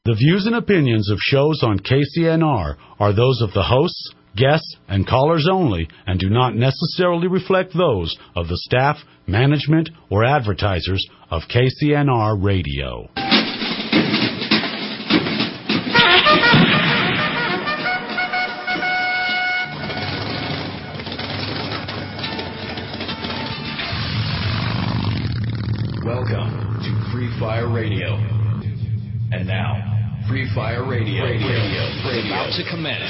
The views and opinions of shows on KCNR are those of the hosts, guests, and callers only and do not necessarily reflect those of the staff, management, or advertisers of KCNR Radio. Welcome to Free Fire Radio. And now, Free Fire Radio is about to commence.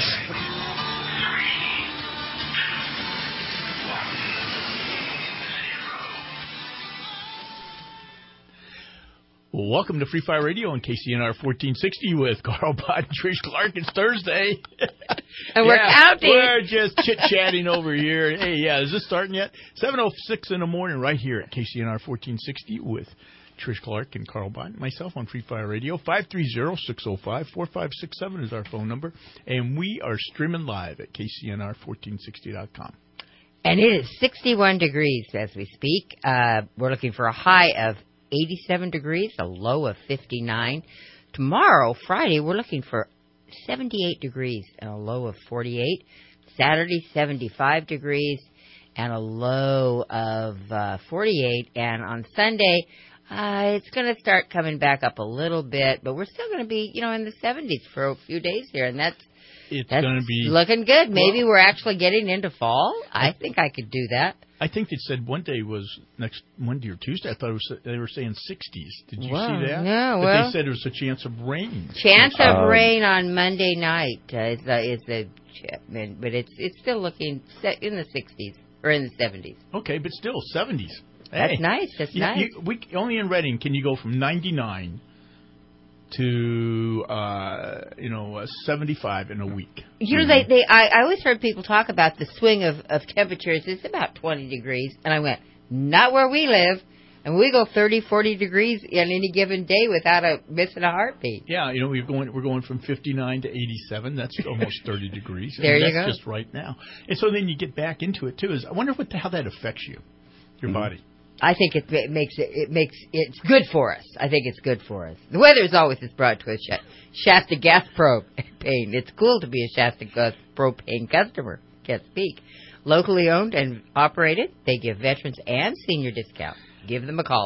Welcome to Free Fire Radio on KCNR 1460 with Carl Bott and Trish Clark. It's Thursday. And we're counting. We're just chit-chatting over here. Hey, is this starting yet? 7:06 in the morning right here at KCNR 1460 with Trish Clark and Carl Bott. Myself on Free Fire Radio. 530-605-4567 is our phone number. And we are streaming live at KCNR1460.com. And it is 61 degrees as we speak. We're looking for a high of 87 degrees, a low of 59. Tomorrow, Friday, we're looking for 78 degrees and a low of 48. Saturday, 75 degrees and a low of 48. And on Sunday, it's going to start coming back up a little bit, but we're still going to be, in the 70s for a few days here, and that's going to be looking good. Maybe we're actually getting into fall. I think I could do that. I think they said one day was next Monday or Tuesday. I thought they were saying 60s. Did you see that? No, but they said there was a chance of rain. Chance of rain on Monday night but it's still looking in the 60s or in the 70s. Okay, but still 70s. That's nice. That's nice. Only in Reading can you go from 99 to 75 in a week. I always heard people talk about the swing of temperatures. It's about 20 degrees, and I went, not where we live, and we go 30, 40 degrees on any given day without missing a heartbeat. Yeah, we're going from 59 to 87. That's almost 30 degrees. There you go. That's just right now. And so then you get back into it too. I wonder how that affects your body. I think it's good for us. I think it's good for us. The weather is always brought to us. Shasta Gas Propane. It's cool to be a Shasta Gas Propane customer. Can't speak. Locally owned and operated. They give veterans and senior discount. Give them a call,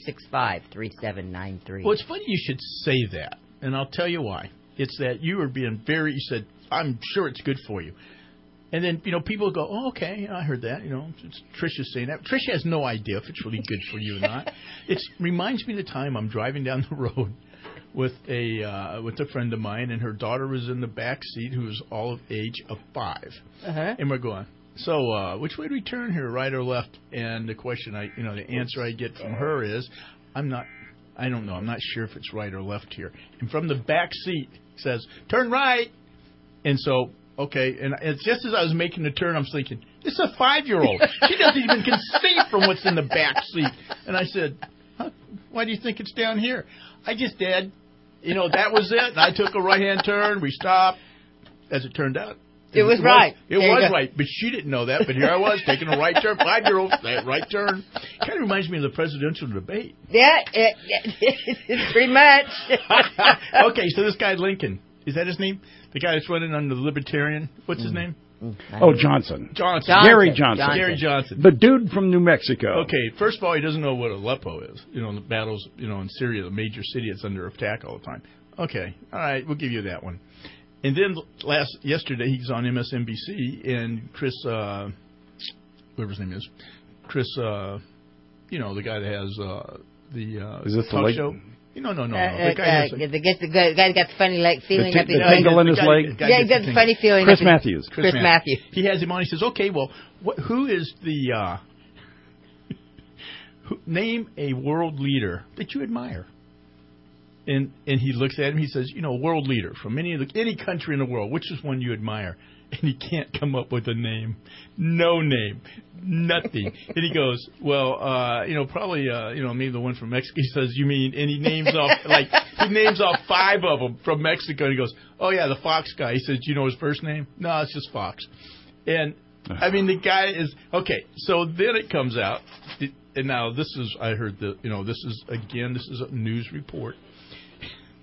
365-3793. Well, it's funny you should say that, and I'll tell you why. It's that you were being you said, I'm sure it's good for you. And then, people go, oh, okay, I heard that. Trisha's saying that. Trisha has no idea if it's really good for you or not. It reminds me of the time I'm driving down the road with a friend of mine, and her daughter was in the back seat who was all of age of 5. Uh-huh. And we're going, so which way do we turn here, right or left? And the question the answer I get from her is, I don't know. I'm not sure if it's right or left here. And from the back seat says, turn right. And so, okay, and it's just as I was making the turn, I'm thinking, this is a 5-year-old. She doesn't even can see from what's in the back seat. And I said, why do you think it's down here? I just did. That was it. And I took a right-hand turn. We stopped. As it turned out, it was right. It was right, but she didn't know that. But here I was taking a right turn, 5-year-old, that right turn. Kind of reminds me of the presidential debate. Yeah, pretty much. Okay, so this guy Lincoln, is that his name? The guy that's running on the Libertarian. What's his name? Johnson. Gary Johnson. Gary Johnson. The dude from New Mexico. Okay, first of all, he doesn't know what Aleppo is. The battles, in Syria, the major city that's under attack all the time. Okay, all right, we'll give you that one. And then yesterday, he's on MSNBC, and Chris, whatever his name is, Chris, the guy that has is this talk show. No. The guy got the funny feeling up his leg. Tingle in his leg. Yeah, he's got the funny feeling. Chris Matthews. Chris Matthews. He has him on. He says, okay, well, who is the name a world leader that you admire? And he looks at him. He says, world leader from any country in the world. Which is one you admire? And he can't come up with a name. No name. Nothing. And he goes, well, probably, maybe the one from Mexico. He says, you mean, and he names off, he names off 5 of them from Mexico. And he goes, oh, yeah, the Fox guy. He says, do you know his first name? No, it's just Fox. And, the guy is, okay, so then it comes out, and now this is, I heard this is a news report.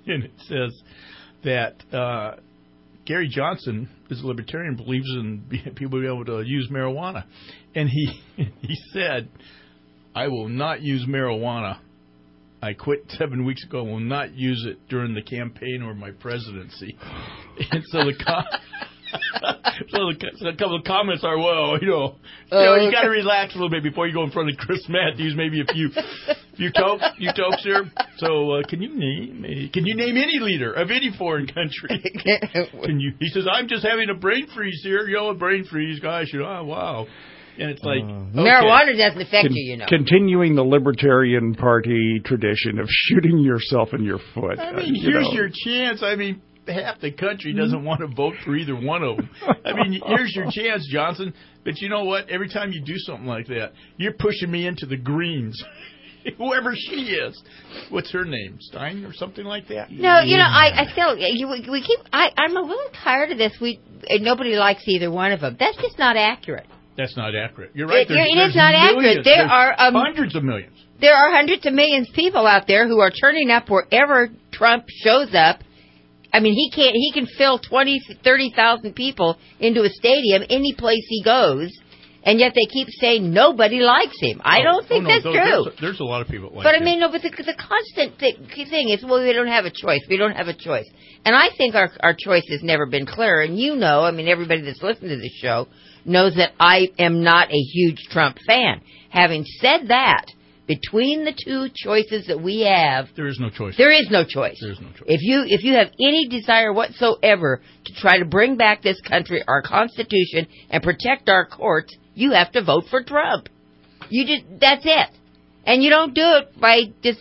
and it says that Gary Johnson is a libertarian, believes in people being able to use marijuana. And he said, I will not use marijuana. I quit 7 weeks ago. I will not use it during the campaign or my presidency. And so a couple of comments are, well, you got to relax a little bit before you go in front of Chris Matthews. Maybe a few tokes here. So can you name any leader of any foreign country? He says, I'm just having a brain freeze here. A brain freeze, gosh. Wow. And it's like marijuana doesn't affect you, Continuing the Libertarian Party tradition of shooting yourself in your foot. I mean, here's your chance. I mean, half the country doesn't want to vote for either one of them. I mean, here's your chance, Johnson. But you know what? Every time you do something like that, you're pushing me into the Greens. Whoever she is. What's her name? Stein or something like that? No, I feel we keep. I'm a little tired of this. Nobody likes either one of them. That's just not accurate. That's not accurate. You're right. It is not accurate. There are hundreds of millions. There are hundreds of millions of people out there who are turning up wherever Trump shows up. I mean, he can fill 30,000 people into a stadium any place he goes, and yet they keep saying nobody likes him. I don't think that's true. There's a lot of people like but him. I mean, no, but the constant thing is, well, we don't have a choice. We don't have a choice. And I think our choice has never been clearer. And I mean, everybody that's listened to this show knows that I am not a huge Trump fan. Having said that, between the two choices that we have, there is no choice. There is no choice. There is no choice. If you have any desire whatsoever to try to bring back this country, our Constitution, and protect our courts, you have to vote for Trump. That's it. And you don't do it by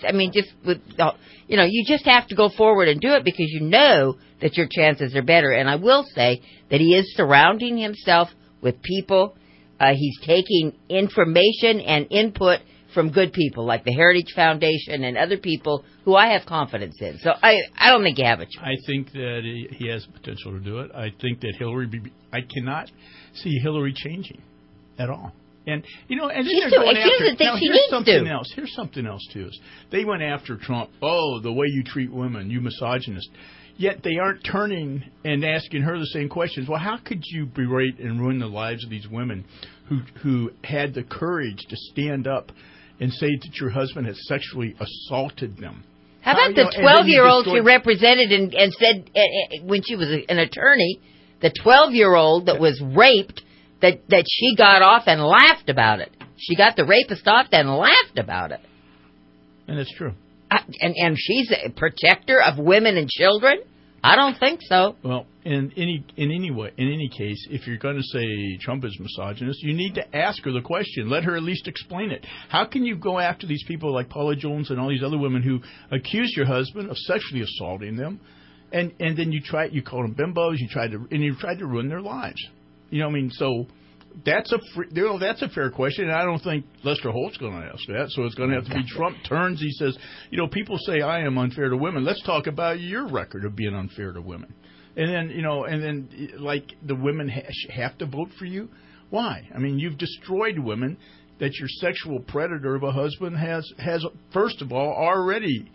you just have to go forward and do it because you know that your chances are better. And I will say that he is surrounding himself with people. He's taking information and input from good people like the Heritage Foundation and other people who I have confidence in. So I don't think you have a choice. I think that he has the potential to do it. I think that I cannot see Hillary changing at all. And and she's doing the things she needs to. Here's something else too. They went after Trump. Oh, the way you treat women, you misogynist. Yet they aren't turning and asking her the same questions. Well, how could you berate and ruin the lives of these women who had the courage to stand up and say that your husband has sexually assaulted them? How about the 12-year-old she represented and said when she was an attorney, the 12-year-old that was raped, that she got off and laughed about it. She got the rapist off and laughed about it. And it's true. And she's a protector of women and children? I don't think so. Well, in any case, if you're going to say Trump is misogynist, you need to ask her the question. Let her at least explain it. How can you go after these people like Paula Jones and all these other women who accuse your husband of sexually assaulting them, and then you call them bimbos, you tried to ruin their lives. So that's a fair question, and I don't think Lester Holt's going to ask that. So it's going to have to be Trump turns. He says, people say I am unfair to women. Let's talk about your record of being unfair to women. And then, like the women have to vote for you. Why? I mean, you've destroyed women that your sexual predator of a husband has first of all already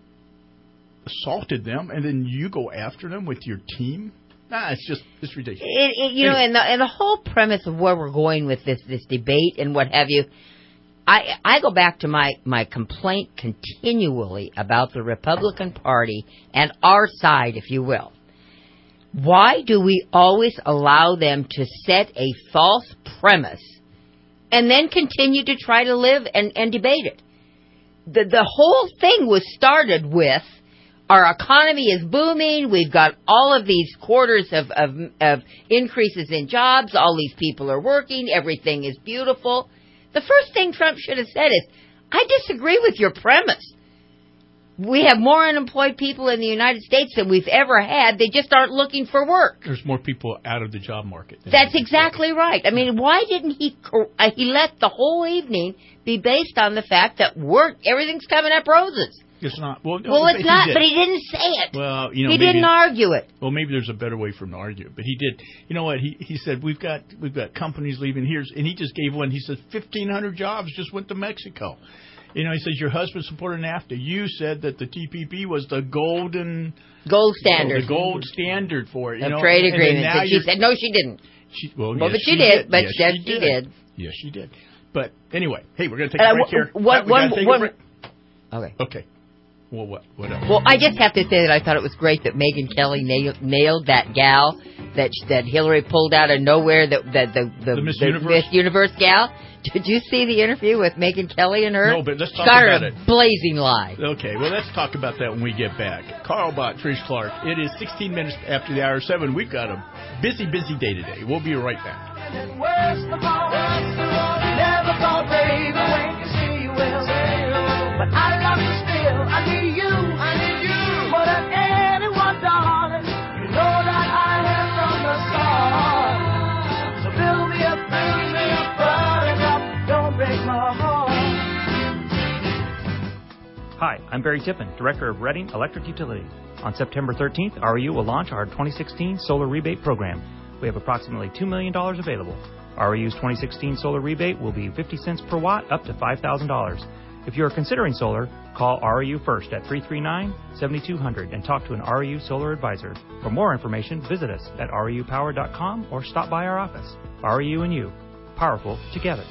assaulted them, and then you go after them with your team. It's ridiculous. And the whole premise of where we're going with this debate and what have you, I go back to my complaint continually about the Republican Party and our side, if you will. Why do we always allow them to set a false premise and then continue to try to live and debate it? The whole thing was started with, our economy is booming. We've got all of these quarters of increases in jobs. All these people are working. Everything is beautiful. The first thing Trump should have said is, I disagree with your premise. We have more unemployed people in the United States than we've ever had. They just aren't looking for work. There's more people out of the job market. That's exactly right. I mean, why didn't he let the whole evening be based on the fact that everything's coming up roses? It's not. Well, it's not, but he didn't say it. Well, he didn't argue it. Well, maybe there's a better way for him to argue it, but he did. You know what? He said we've got companies leaving here, and he just gave one. He said 1,500 jobs just went to Mexico, You know, he says your husband supported NAFTA. You said that the TPP was the gold standard. The gold standard for it. You know? Trade agreement. And she said, no, she didn't. Well, but yes, she did. But yes, she did. Yes, she did. But anyway, hey, we're going to take a break here. Okay. Well, what else? Well, I just have to say that I thought it was great that Megyn Kelly nailed that gal that Hillary pulled out of nowhere. The Miss Universe gal. Did you see the interview with Megyn Kelly and her? No, but let's talk about it. Blazing lie. Okay, well, let's talk about that when we get back. Carl Bott, Trish Clark. It is 16 minutes after the hour 7. We've got a busy day today. We'll be right back. But I love you still. I need you. More than anyone, darling. You know that I am from the start. So build me up, buttercup. Don't break my heart. Hi, I'm Barry Tippin, Director of Reading Electric Utilities. On September 13th, REU will launch our 2016 solar rebate program. We have approximately $2 million available. REU's 2016 solar rebate will be 50 cents per watt up to $5,000. If you are considering solar, call REU first at 339-7200 and talk to an REU solar advisor. For more information, visit us at reupower.com or stop by our office. REU and you, powerful together.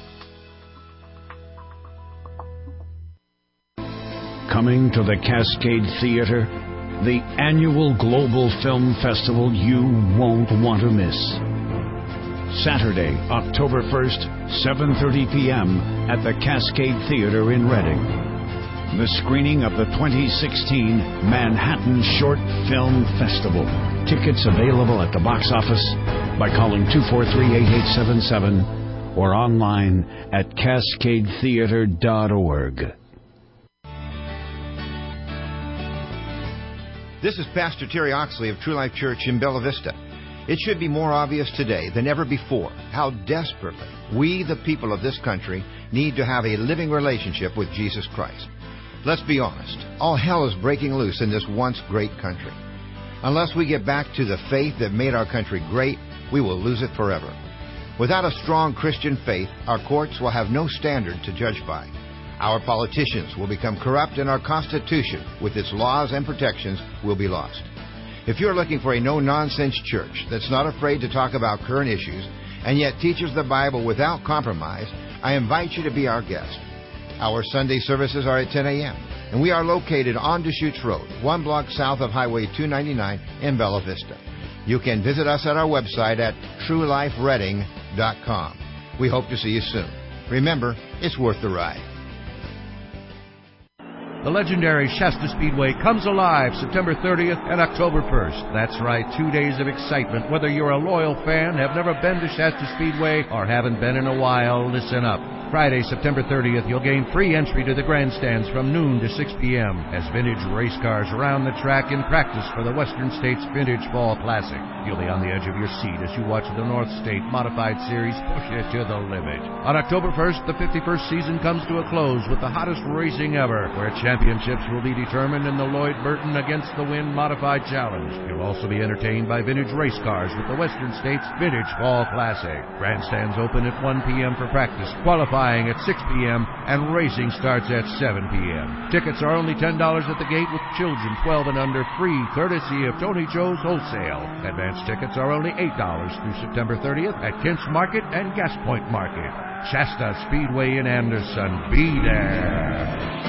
Coming to the Cascade Theater, the annual Global Film Festival you won't want to miss. Saturday, October 1st, 7:30 p.m. at the Cascade Theater in Reading. The screening of the 2016 Manhattan Short Film Festival. Tickets available at the box office by calling 243-8877 or online at cascadetheater.org. This is Pastor Terry Oxley of True Life Church in Bella Vista. It should be more obvious today than ever before how desperately we, the people of this country, need to have a living relationship with Jesus Christ. Let's be honest, all hell is breaking loose in this once great country. Unless we get back to the faith that made our country great, we will lose it forever. Without a strong Christian faith, our courts will have no standard to judge by. Our politicians will become corrupt, and our Constitution, with its laws and protections, will be lost. If you're looking for a no-nonsense church that's not afraid to talk about current issues and yet teaches the Bible without compromise, I invite you to be our guest. Our Sunday services are at 10 a.m., and we are located on Deschutes Road, 1 block south of Highway 299 in Bella Vista. You can visit us at our website at truelifereading.com. We hope to see you soon. Remember, it's worth the ride. The legendary Shasta Speedway comes alive September 30th and October 1st. That's right, 2 days of excitement. Whether you're a loyal fan, have never been to Shasta Speedway, or haven't been in a while, listen up. Friday, September 30th, you'll gain free entry to the grandstands from noon to 6 p.m. as vintage race cars round the track in practice for the Western States Vintage Fall Classic. You'll be on the edge of your seat as you watch the North State Modified Series push it to the limit. On October 1st, the 51st season comes to a close with the hottest racing ever, where championships will be determined in the Lloyd Burton Against the Wind Modified Challenge. You'll also be entertained by vintage race cars with the Western States Vintage Fall Classic. Grandstands open at 1 p.m. for practice, qualifying at 6 p.m., and racing starts at 7 p.m. Tickets are only $10 at the gate, with children 12 and under free, courtesy of Tony Joe's Wholesale. Advance tickets are only $8 through September 30th at Kent's Market and Gas Point Market. Shasta Speedway in Anderson. Be there.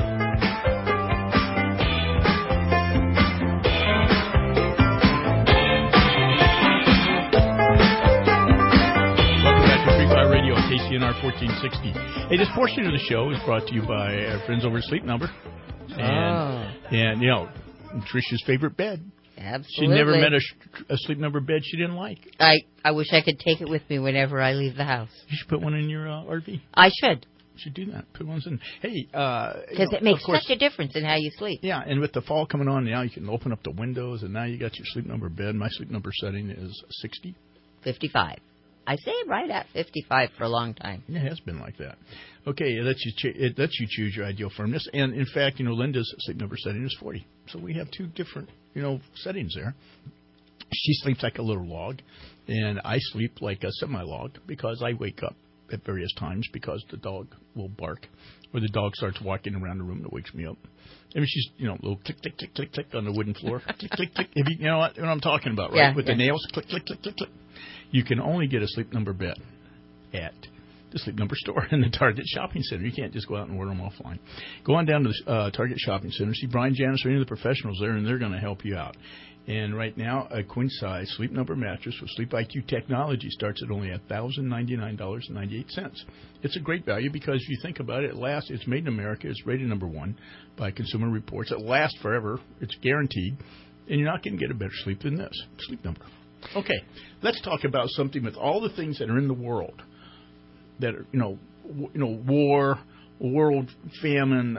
KCNR 1460. Hey, this portion of the show is brought to you by our friends over at Sleep Number. And you know, Tricia's favorite bed. Absolutely. She never met a Sleep Number bed she didn't like. I wish I could take it with me whenever I leave the house. You should put one in your RV. I should. You should do that. Put ones in. Hey, because it makes such a difference in how you sleep. Yeah, and with the fall coming on now, you can open up the windows, and now you got your Sleep Number bed. My Sleep Number setting is 60. 55. I say right at 55 for a long time. Yeah, it has been like that. Okay, it lets you choose your ideal firmness. And, in fact, Linda's Sleep Number setting is 40. So we have two different, settings there. She sleeps like a little log, and I sleep like a semi-log because I wake up at various times because the dog will bark, or the dog starts walking around the room that wakes me up. I mean, she's, little click, click, click, click, click on the wooden floor. Click, click, click. You know what I'm talking about, right? Yeah, With the nails, click, click, click, click, click. You can only get a Sleep Number bed at the Sleep Number store in the Target Shopping Center. You can't just go out and order them offline. Go on down to the Target Shopping Center, see Brian Janis or any of the professionals there, and they're going to help you out. And right now, a queen-size Sleep Number mattress with Sleep IQ technology starts at only $1,099.98. It's a great value because if you think about it, it's made in America. It's rated number 1 by Consumer Reports. It lasts forever. It's guaranteed. And you're not going to get a better sleep than this. Sleep Number. Okay, let's talk about something with all the things that are in the world that are, war, world famine,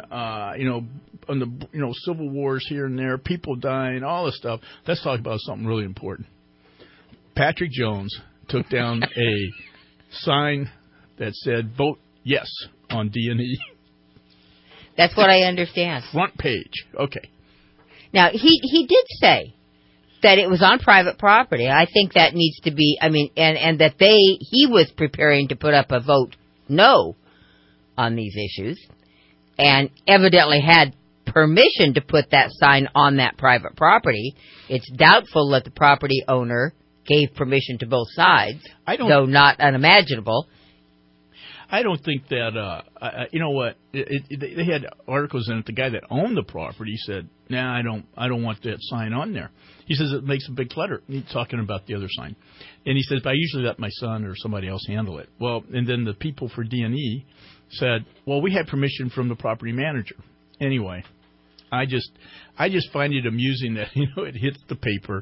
on the civil wars here and there, people dying, all this stuff. Let's talk about something really important. Patrick Jones took down a sign that said "Vote Yes" on D&E. That's what I understand. Front page. Okay. Now he did say that it was on private property. I think that needs to be. And that he was preparing to put up a vote no on these issues, and evidently had permission to put that sign on that private property. It's doubtful that the property owner gave permission to both sides, though not unimaginable. I don't think that, you know what, they had articles in it. The guy that owned the property said, nah, I don't want that sign on there. He says it makes a big clutter. He's talking about the other sign. And he says, but I usually let my son or somebody else handle it. Well, and then the people for D&E said, well, we had permission from the property manager. Anyway, I just find it amusing that, it hits the paper.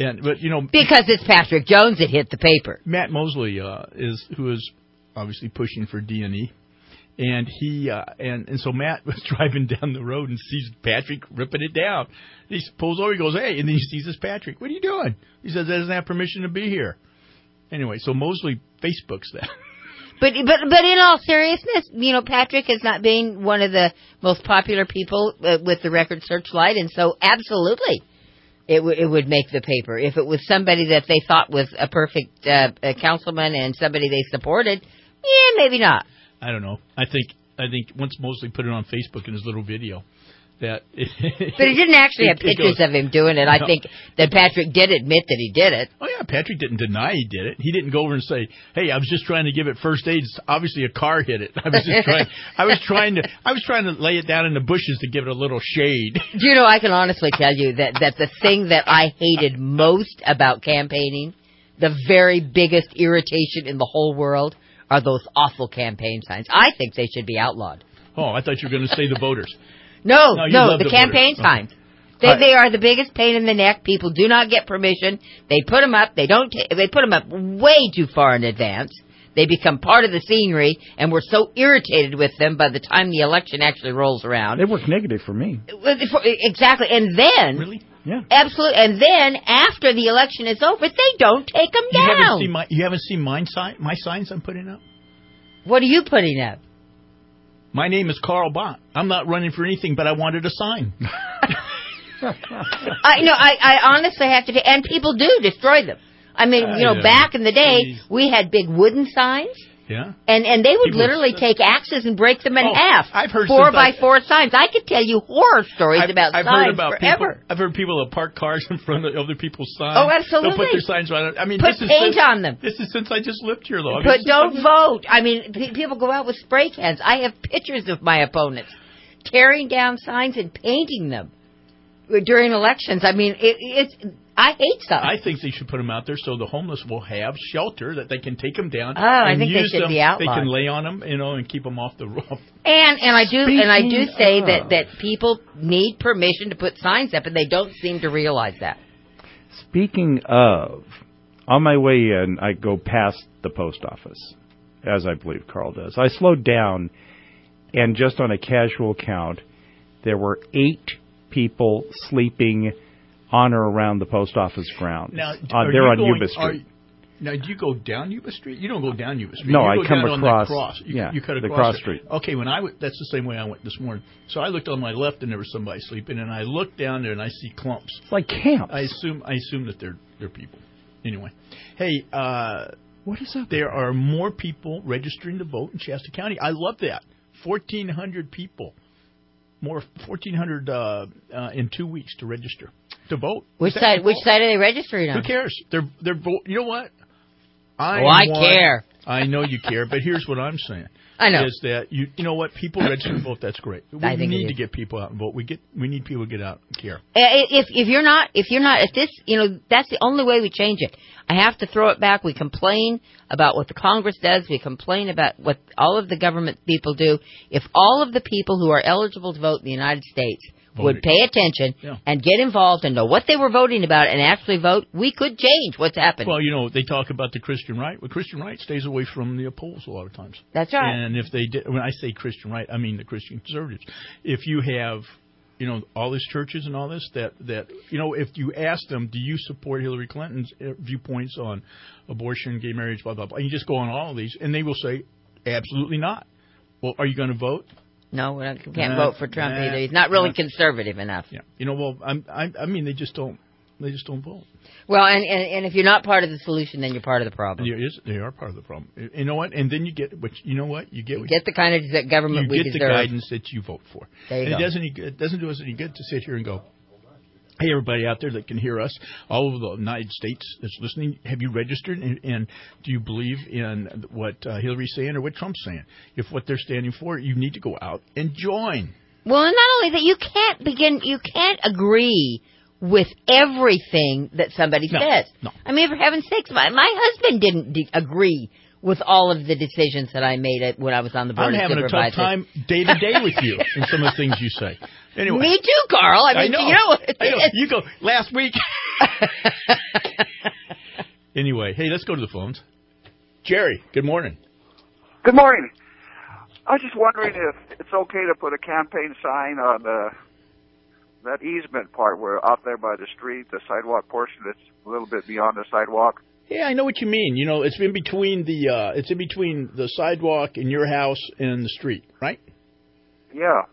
Because it's Patrick Jones that hit the paper. Matt Mosley who is obviously pushing for D&E. And he and so Matt was driving down the road and sees Patrick ripping it down. He pulls over, he goes, hey, and then he sees this Patrick. What are you doing? He says, he doesn't have permission to be here. Anyway, so Mosley Facebooks that. But in all seriousness, Patrick is not being one of the most popular people with the Record Searchlight, and so absolutely it would make the paper. If it was somebody that they thought was a perfect councilman and somebody they supported, maybe not. I don't know. I think once Mosley put it on Facebook in his little video, that. But he didn't actually have pictures of him doing it. I think that Patrick did admit that he did it. Oh yeah, Patrick didn't deny he did it. He didn't go over and say, "Hey, I was just trying to give it first aid. Obviously, a car hit it. I was just trying. I was trying to lay it down in the bushes to give it a little shade." Do you know? I can honestly tell you that the thing that I hated most about campaigning, the very biggest irritation in the whole world, are those awful campaign signs. I think they should be outlawed. Oh, I thought you were going to say the voters. No, the campaign signs. They are the biggest pain in the neck. People do not get permission. They put them up. They put them up way too far in advance. They become part of the scenery, and we're so irritated with them by the time the election actually rolls around. They work negative for me. Exactly. And then... Really? Yeah. Absolutely. And then, after the election is over, they don't take them down. You haven't seen my signs I'm putting up? What are you putting up? My name is Carl Bont. I'm not running for anything, but I wanted a sign. I honestly have to... And people do destroy them. I mean, back in the day, we had big wooden signs. Yeah. And they would literally take axes and break them in half. I've heard 4x4 signs. I could tell you horror stories about signs forever. I've heard people that park cars in front of other people's signs. Oh, absolutely. They'll put their signs on it. I mean, put paint on them. This is since I just lived here, though. But don't vote. I mean, people go out with spray cans. I have pictures of my opponents tearing down signs and painting them during elections. I mean, I hate stuff. I think they should put them out there so the homeless will have shelter that they can take them down. Oh, I think they should be outlawed. They can lay on them, and keep them off the roof. And I do say that people need permission to put signs up, and they don't seem to realize that. Speaking of, on my way in, I go past the post office, as I believe Carl does. I slowed down, and just on a casual count, there were 8 people sleeping on or around the post office grounds. Now, they're on Yuba Street. Now, do you go down Yuba Street? You don't go down Yuba Street. No, you I come across. You cut across the cross street. Okay, that's the same way I went this morning. So I looked on my left and there was somebody sleeping, and I looked down there and I see clumps. It's like camps. I assume that they're people. Anyway, hey, What is up? There are more people registering to vote in Shasta County. I love that. 1,400 people. More 1,400 in 2 weeks to register to vote. Which side are they registering on? Who cares? They're you know what? I care. I know you care, but here's what I'm saying. I know. Is that you know what? People register to vote. That's great. We need to get people out and vote. We need people to get out and care. If you're not at this, that's the only way we change it. I have to throw it back. We complain about what the Congress does. We complain about what all of the government people do. If all of the people who are eligible to vote in the United States would pay attention and get involved and know what they were voting about and actually vote, we could change what's happening. Well, they talk about the Christian right. Well, Christian right stays away from the polls a lot of times. That's right. And if they did, when I say Christian right, I mean the Christian conservatives. If you have, all these churches and all this, that if you ask them, do you support Hillary Clinton's viewpoints on abortion, gay marriage, blah, blah, blah, and you just go on all of these, and they will say, absolutely not. Well, are you going to vote? No, we can't vote for Trump either. He's not really conservative enough. Yeah, I mean, they just don't vote. Well, and if you're not part of the solution, then you're part of the problem. They are part of the problem. You know what? And then you get you get the kind of government we deserve. You get the guidance that you vote for. There you go. It doesn't do us any good to sit here and go, hey, everybody out there that can hear us all over the United States that's listening, have you registered? And do you believe in what Hillary's saying or what Trump's saying? If what they're standing for, you need to go out and join. Well, and not only that, you can't agree with everything that somebody says. No. I mean, for heaven's sakes, my husband didn't agree with all of the decisions that I made when I was on the board. I'm having a tough time day to day with you and some of the things you say. Anyway, me too, Carl. I mean, I know. You go last week. Anyway, hey, let's go to the phones. Jerry, good morning. Good morning. I was just wondering if it's okay to put a campaign sign on that easement part where out there by the street, the sidewalk portion that's a little bit beyond the sidewalk. Yeah, I know what you mean. It's in between the sidewalk in your house and the street, right? Yeah.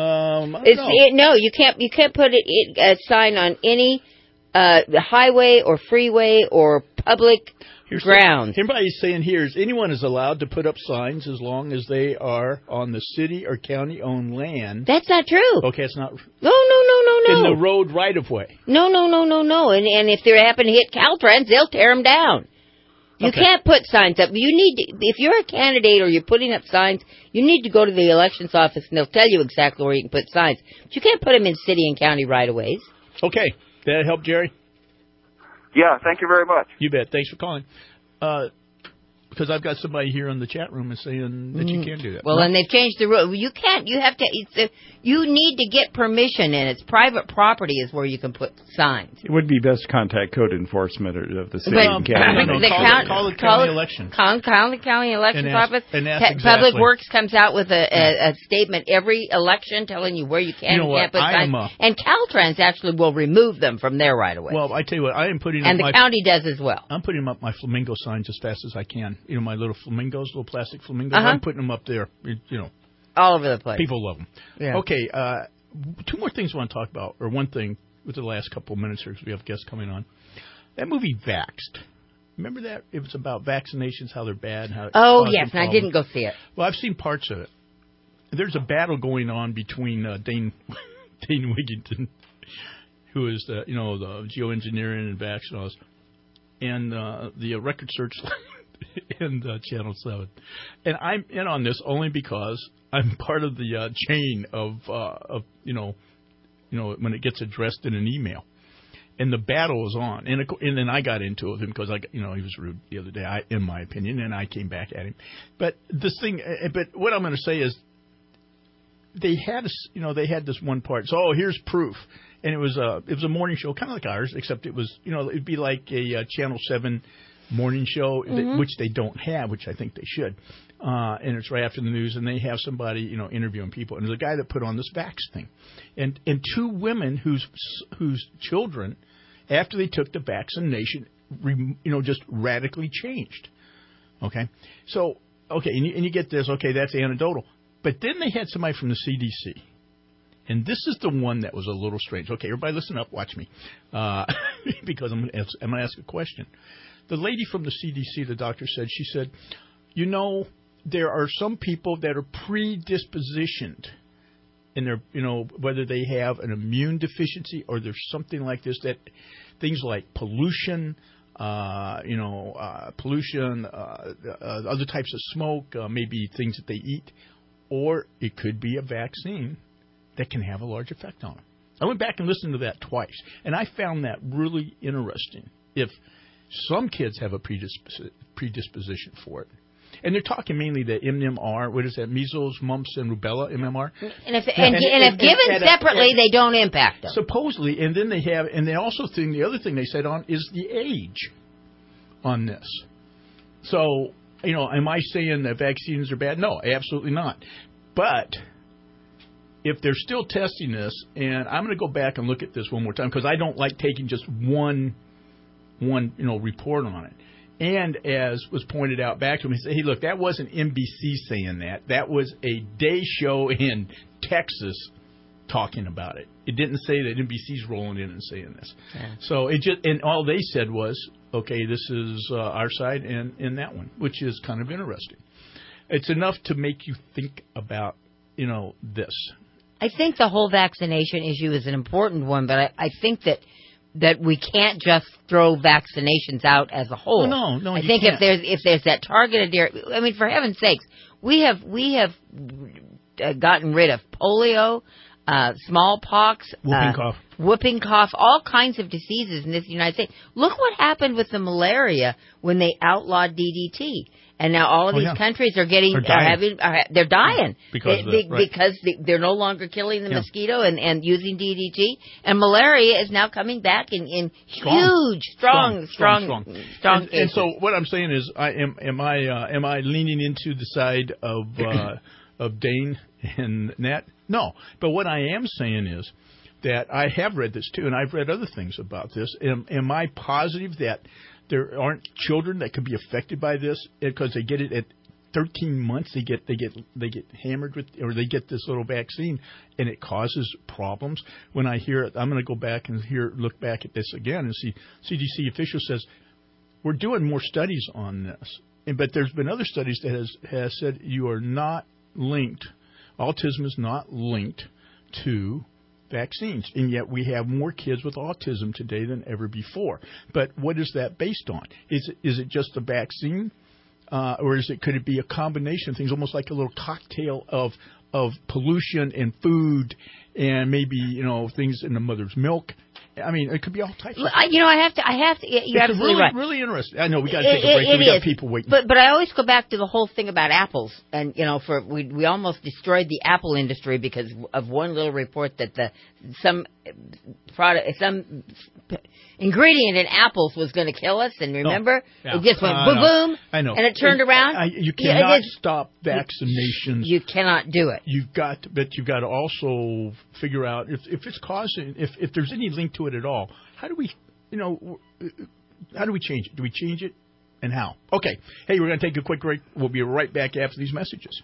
No, you can't put a sign on any the highway or freeway or public grounds. Everybody's saying here is anyone is allowed to put up signs as long as they are on the city or county-owned land. That's not true. Okay, it's not. No. In the road right-of-way. No. And if they happen to hit Caltrans, they'll tear them down. You can't put signs up. You need to, if you're a candidate or you're putting up signs, you need to go to the elections office and they'll tell you exactly where you can put signs. But you can't put them in city and county right-of-ways. Okay. Did that help, Jerry? Yeah, thank you very much. You bet. Thanks for calling. Because I've got somebody here in the chat room is saying that you can't do that. Well, and they've changed the rule. You can't. You have to. You need to get permission, and it's private property is where you can put signs. It would be best to contact code enforcement of the city and county. county. Call the county election. Call the county elections office. And ask exactly. Public Works comes out with a statement every election telling you where you can and can't put signs. And Caltrans actually will remove them from their right of way. Well, I tell you what, I am putting and up the county does as well. I'm putting up my flamingo signs as fast as I can. My little flamingos, little plastic flamingos. I'm putting them up there. All over the place. People love them. Yeah. Okay, two more things I want to talk about, or one thing with the last couple of minutes here because we have guests coming on. That movie Vaxxed. Remember that? It was about vaccinations, how they're bad. And how yes, and I didn't go see it. Well, I've seen parts of it. There's a battle going on between Dane Wigington, who is the geoengineering and vax and all this, and the Record Searchlight and Channel 7. And I'm in on this only because I'm part of the chain of when it gets addressed in an email. And the battle is on. And then I got into it with him because he was rude the other day, in my opinion, and I came back at him. But what I'm going to say is they had this one part. So, here's proof. And it was a morning show, kind of like ours, except it was, it'd be like a Channel 7 morning show, which they don't have, which I think they should. And it's right after the news, and they have somebody, interviewing people. And there's a guy that put on this vax thing. And two women whose children, after they took the vaccination, just radically changed. Okay? So, and you get this, that's anecdotal. But then they had somebody from the CDC. And this is the one that was a little strange. Okay, everybody listen up. Watch me. Because I'm going to ask a question. The lady from the CDC, the doctor said, she said, you know, there are some people that are predispositioned in their, you know, whether they have an immune deficiency or there's something like this, that things like pollution, other types of smoke, maybe things that they eat, or it could be a vaccine that can have a large effect on them. I went back and listened to that twice, and I found that really interesting. If some kids have a predisposition for it, and they're talking mainly the MMR, what is that, measles, mumps, and rubella, MMR? And if given separately, they don't impact them. Supposedly, and then they also think, the other thing they said on is the age on this. So, you know, am I saying that vaccines are bad? No, absolutely not. But if they're still testing this, and I'm going to go back and look at this one more time, because I don't like taking just one report on it. And as was pointed out back to him, he said, hey, look, that wasn't NBC saying that. That was a day show in Texas talking about it. It didn't say that NBC's rolling in and saying this. Yeah. So and all they said was, okay, this is our side and that one, which is kind of interesting. It's enough to make you think about, you know, this. I think the whole vaccination issue is an important one, but I think that we can't just throw vaccinations out as a whole. Well, no, I think can't. if there's that targeted area, I mean, for heaven's sakes, we have gotten rid of polio, smallpox, whooping cough, all kinds of diseases in this United States. Look what happened with the malaria when they outlawed DDT. And now all of these countries are getting they're dying because they're no longer killing the mosquito and using DDT. And malaria is now coming back in huge, strong cases. And so what I'm saying is, am I leaning into the side of Dane and Nat? No. But what I am saying is that I have read this too, and I've read other things about this. Am I positive that there aren't children that could be affected by this because they get it at 13 months? They get hammered with, or they get this little vaccine, and it causes problems. When I hear it, I'm going to go back and look back at this again and see. CDC official says we're doing more studies on this, but there's been other studies that has said you are not linked. Autism is not linked to vaccines, and yet we have more kids with autism today than ever before. But what is that based on? Is it just the vaccine, or could it be a combination of things, almost like a little cocktail of pollution and food, and maybe things in the mother's milk? I mean, it could be all types of things. I have to. You're absolutely right. It's really interesting. I know we got to take a break. We got people waiting. But I always go back to the whole thing about apples, and we almost destroyed the apple industry because of one little report that some ingredient in apples was going to kill us. And remember, it just went boom, boom. I know. And it turned around. You cannot stop vaccinations. You cannot do it. You've got to also figure out if it's causing, if there's any link to it at all. How do we change it? Do we change it, and how? Okay. Hey, we're going to take a quick break. We'll be right back after these messages.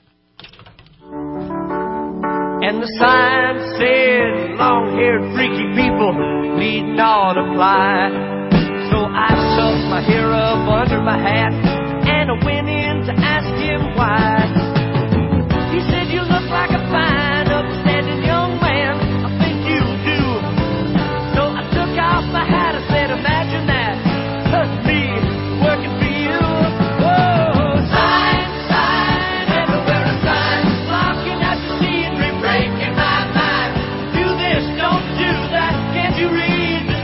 And the sign said, long-haired freaky people need not apply. So I shoved my hair up under my hat, and I went in to ask him why. He said, you look like a fine, upstanding young man. I think you do. So I took off my hat. I said, imagine that. That's me working for you. Whoa, sign, everywhere a sign. Blocking out the scenery, breaking my mind. Do this, don't do that. Can't you read the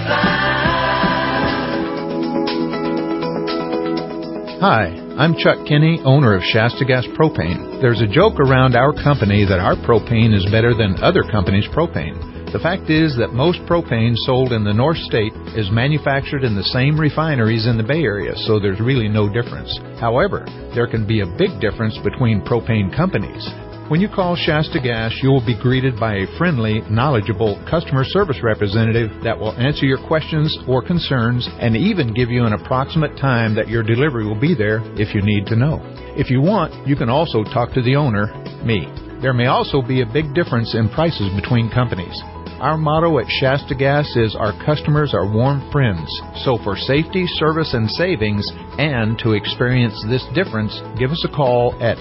sign? Hi, I'm Chuck Kinney, owner of Shasta Gas Propane. There's a joke around our company that our propane is better than other companies' propane. The fact is that most propane sold in the North State is manufactured in the same refineries in the Bay Area, so there's really no difference. However, there can be a big difference between propane companies. When you call Shasta Gas, you will be greeted by a friendly, knowledgeable customer service representative that will answer your questions or concerns and even give you an approximate time that your delivery will be there if you need to know. If you want, you can also talk to the owner, me. There may also be a big difference in prices between companies. Our motto at Shasta Gas is our customers are warm friends. So for safety, service, and savings, and to experience this difference, give us a call at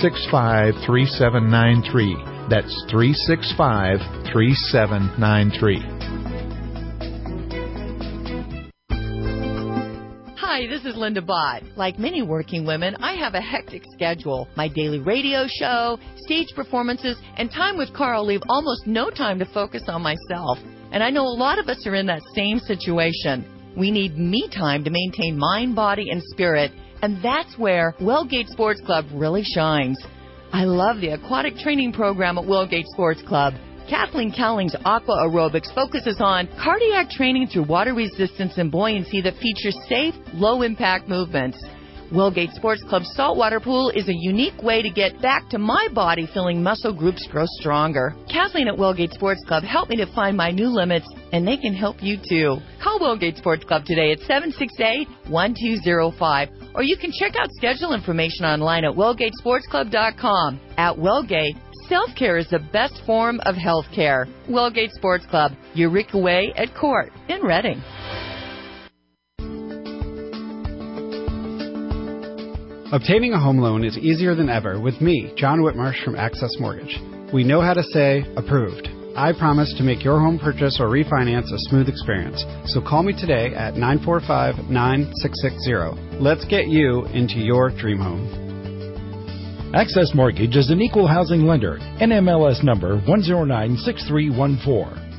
365-3793. That's 365-3793. Hi, this is Linda Bott. Like many working women, I have a hectic schedule. My daily radio show, stage performances, and time with Carl leave almost no time to focus on myself. And I know a lot of us are in that same situation. We need me time to maintain mind, body, and spirit, and that's where Wellgate Sports Club really shines. I love the aquatic training program at Wellgate Sports Club. Kathleen Cowling's Aqua Aerobics focuses on cardiac training through water resistance and buoyancy that features safe, low-impact movements. Wellgate Sports Club's saltwater pool is a unique way to get back to my body feeling muscle groups grow stronger. Kathleen at Wellgate Sports Club helped me to find my new limits, and they can help you too. Call Wellgate Sports Club today at 768-1205, or you can check out schedule information online at wellgatesportsclub.com. At Wellgate, self-care is the best form of health care. Wellgate Sports Club, Eureka Way at Court in Reading. Obtaining a home loan is easier than ever with me, John Whitmarsh from Access Mortgage. We know how to say approved. I promise to make your home purchase or refinance a smooth experience. So call me today at 945-9660. Let's get you into your dream home. Access Mortgage is an equal housing lender. NMLS number 1096314.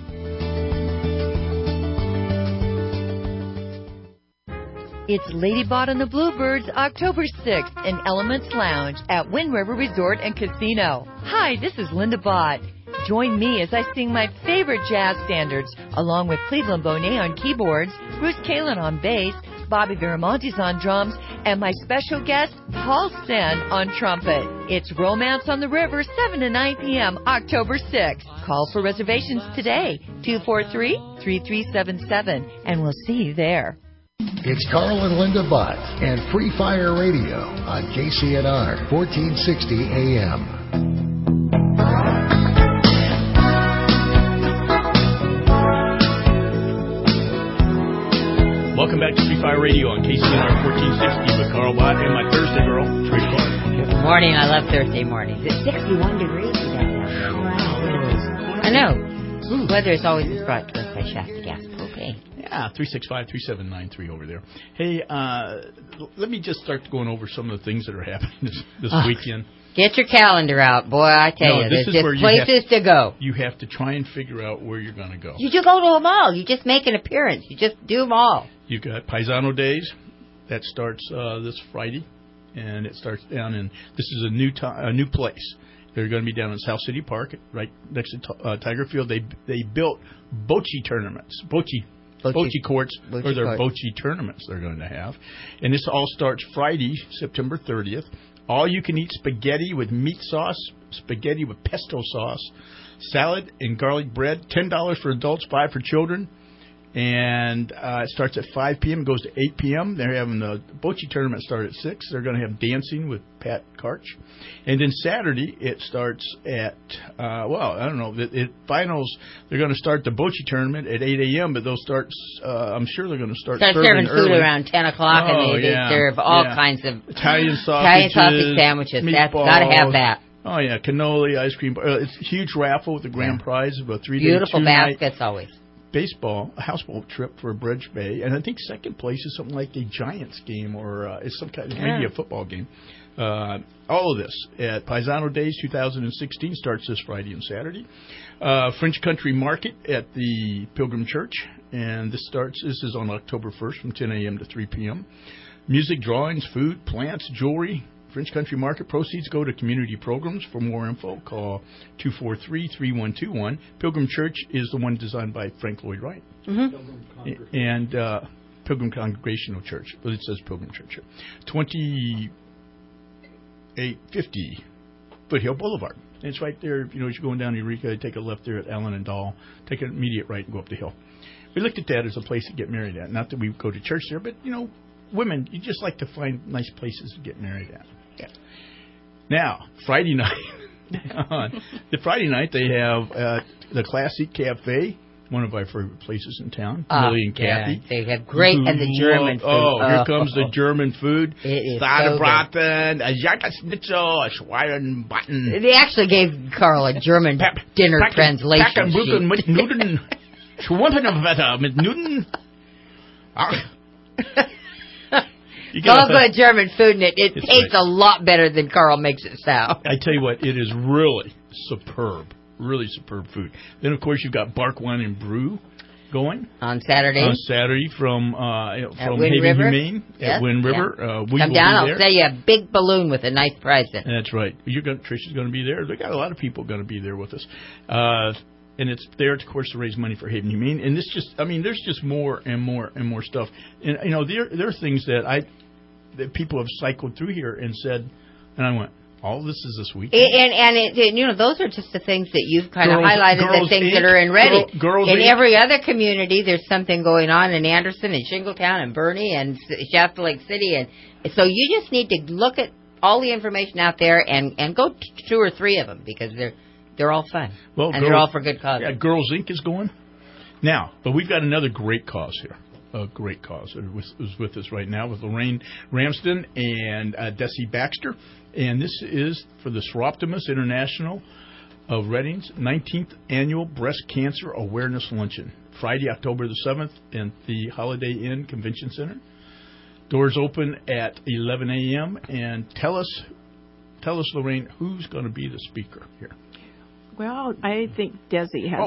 It's Lady Bot and the Bluebirds, October 6th in Elements Lounge at Wind River Resort and Casino. Hi, this is Linda Bott. Join me as I sing my favorite jazz standards, along with Cleveland Bonet on keyboards, Bruce Kalin on bass, Bobby Viramontes on drums, and my special guest, Paul Sen, on trumpet. It's Romance on the River, 7 to 9 p.m., October 6th. Call for reservations today, 243-3377, and we'll see you there. It's Carl and Linda Bott and Free Fire Radio on KCNR 1460 AM. Welcome back to Free Fire Radio on KCNR 1460 with Carl Bott and my Thursday girl, Trish Clark. Good morning. I love Thursday mornings. It's 61 degrees today. I know. Weather is always brought to us by Shasta Gas Propane. Yeah, 365-3793 over there. Hey, let me just start going over some of the things that are happening this weekend. Get your calendar out, boy. I tell you, there's just places to go. You have to try and figure out where you're going to go. You just go to them all. You just make an appearance. You just do them all. You've got Paisano Days. That starts this Friday, and it starts down in, this is a new place. They're going to be down in South City Park, right next to Tiger Field. They built bocce tournaments, bocce courts, or their bocce tournaments they're going to have. And this all starts Friday, September 30th. All you can eat spaghetti with meat sauce, spaghetti with pesto sauce, salad and garlic bread, $10 for adults, $5 for children. And it starts at 5 p.m., goes to 8 p.m. They're having the bocce tournament start at 6. They're going to have dancing with Pat Karch. And then Saturday, it starts at, finals, they're going to start the bocce tournament at 8 a.m., but they'll start, I'm sure they're going to start serving food around 10 o'clock, and they serve all kinds of Italian sausage sandwiches. Meatballs. That's got to have that. Oh, yeah, cannoli, ice cream. It's a huge raffle with a grand prize of a 3-day, beautiful baskets always. Baseball, a houseboat trip for Bridge Bay, and I think second place is something like a Giants game or it's some kind of maybe a football game. All of this at Paisano Days 2016 starts this Friday and Saturday. French Country Market at the Pilgrim Church, and this is on October 1st from 10 a.m. to 3 p.m. Music, drawings, food, plants, jewelry. French Country Market proceeds go to community programs. For more info, call 243-3121. Pilgrim Church is the one designed by Frank Lloyd Wright. And Pilgrim Congregational Church. But it says Pilgrim Church here. 2850 Foothill Boulevard. And it's right there. As you're going down Eureka, take a left there at Allen and Dahl. Take an immediate right and go up the hill. We looked at that as a place to get married at. Not that we go to church there, but, women, you just like to find nice places to get married at. Yeah. Now, Friday night, The Friday night they have the Classic Cafe, one of our favorite places in town. Millie and Kathy. They have great, and the German food. Here comes the German food. It is Sauerbraten, a Jackersnitzel, a Schweirenbraten. They actually gave Carl a German dinner translation Packenbrücken sheet. mit Nudeln. Schwumpenwetter mit Nudeln. It's all good German food, and it tastes a lot better than Carl makes it sound. I tell you what, it is really superb food. Then, of course, you've got Bark Wine and Brew going on Saturday. From Wind Haven River. Humane at Wind River. Come down. I'll sell you a big balloon with a nice prize in it. That's right. Tricia's going to be there. They got a lot of people going to be there with us. And it's there, of course, to raise money for Haven Humane. And there's just more and more and more stuff. And there are things that people have cycled through here and said, and I went, all this is this weekend. And those are just the things that you've kind of highlighted, the things that are in Reading. In every other community, there's something going on in Anderson and Shingletown and Bernie and Shasta Lake City, and so you just need to look at all the information out there and go to 2 or 3 of them because they're all fun, and they're all for good cause. Yeah, Girls Inc. is going now, but we've got another great cause here. A great cause is with us right now with Lorraine Ramsden and Desi Baxter, and this is for the Seroptimus International of Reading's 19th Annual Breast Cancer Awareness Luncheon, Friday, October the 7th, at the Holiday Inn Convention Center. Doors open at 11 a.m. And tell us, Lorraine, who's going to be the speaker here? Well, I think Desi has.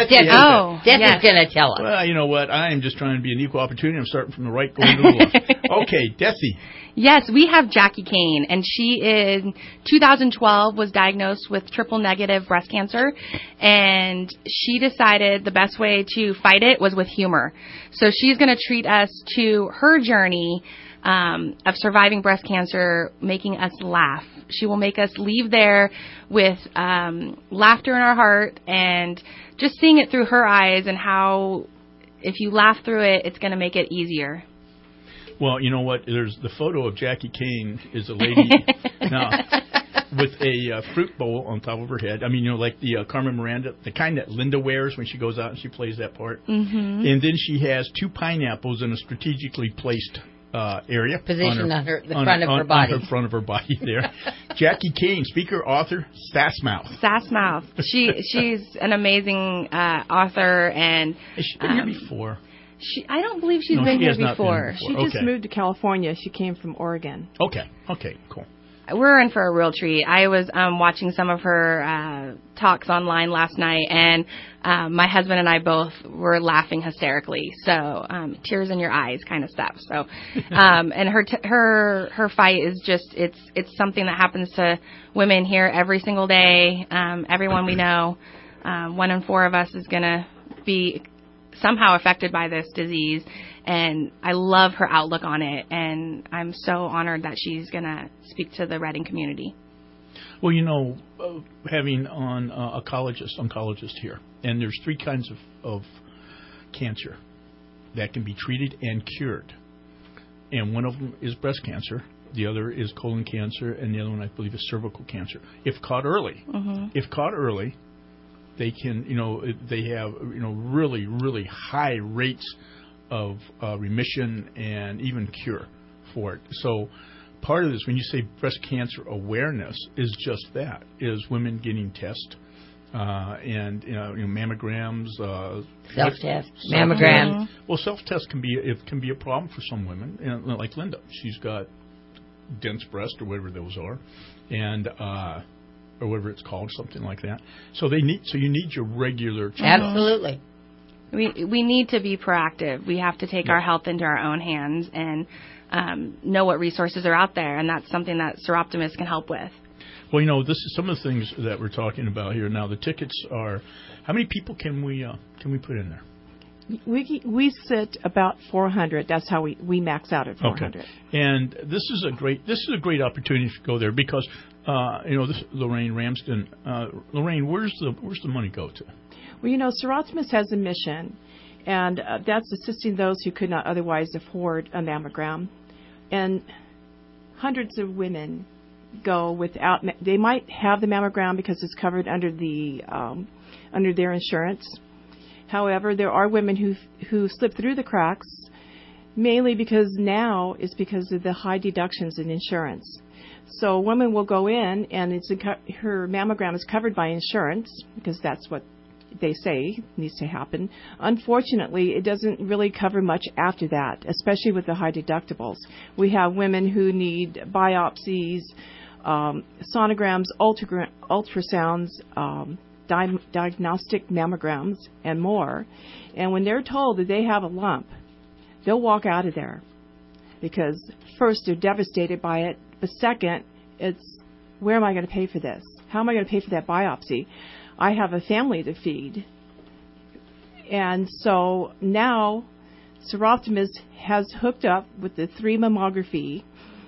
Desi's going to tell us. Well, you know what? I am just trying to be an equal opportunity. I'm starting from the right, going to the left. Okay, Desi. Yes, we have Jackie Kane, and she in 2012 was diagnosed with triple-negative breast cancer, and she decided the best way to fight it was with humor. So she's going to treat us to her journey of surviving breast cancer, making us laugh. She will make us leave there with laughter in our heart and just seeing it through her eyes and how if you laugh through it, it's going to make it easier. Well, you know what? There's the photo of Jackie Kane is a lady now with a fruit bowl on top of her head. I mean, like the Carmen Miranda, the kind that Linda wears when she goes out and she plays that part. Mm-hmm. And then she has 2 pineapples in a strategically placed area. Positioned on the front of her body. On the front of her body there. Jackie Kane, speaker, author, Sassmouth. Sassmouth. She's an amazing author. And has she been here before? I don't believe she's been here before. She just moved to California. She came from Oregon. Okay, cool. We're in for a real treat. I was watching some of her talks online last night, and my husband and I both were laughing hysterically. So tears in your eyes kind of stuff. So and her fight is just it's something that happens to women here every single day. Everyone we know, 1 in 4 of us is going to be somehow affected by this disease, and I love her outlook on it, and I'm so honored that she's going to speak to the Reading community. Well, having on oncologist here, and there's 3 kinds of cancer that can be treated and cured, and one of them is breast cancer, the other is colon cancer, and the other one I believe is cervical cancer. If caught early, they can, they have, really, really high rates of remission and even cure for it. So part of this, when you say breast cancer awareness, is just that, is women getting tests and, mammograms. Self-test, mammograms. Well, self-test can be a problem for some women, like Linda. She's got dense breast or whatever those are, and or whatever it's called, something like that. So you need your regular checkup. Absolutely. We need to be proactive. We have to take our health into our own hands and know what resources are out there, and that's something that Seroptimus can help with. Well, this is some of the things that we're talking about here. Now, the tickets are, how many people can we put in there? We sit about 400. That's how we max out at 400. Okay. And this is a great opportunity to go there because this Lorraine Ramsden. Lorraine, where's the money go to? Well, Seroptimus has a mission, and that's assisting those who could not otherwise afford a mammogram. And hundreds of women go without. They might have the mammogram because it's covered under their insurance. However, there are women who slip through the cracks, mainly because of the high deductions in insurance. So a woman will go in and her mammogram is covered by insurance because that's what they say needs to happen. Unfortunately, it doesn't really cover much after that, especially with the high deductibles. We have women who need biopsies, sonograms, ultrasounds, diagnostic mammograms, and more. And when they're told that they have a lump, they'll walk out of there because first, they're devastated by it, but second, it's where am I going to pay for this? How am I going to pay for that biopsy? I have a family to feed. And so now Soroptimist has hooked up with the 3 mammography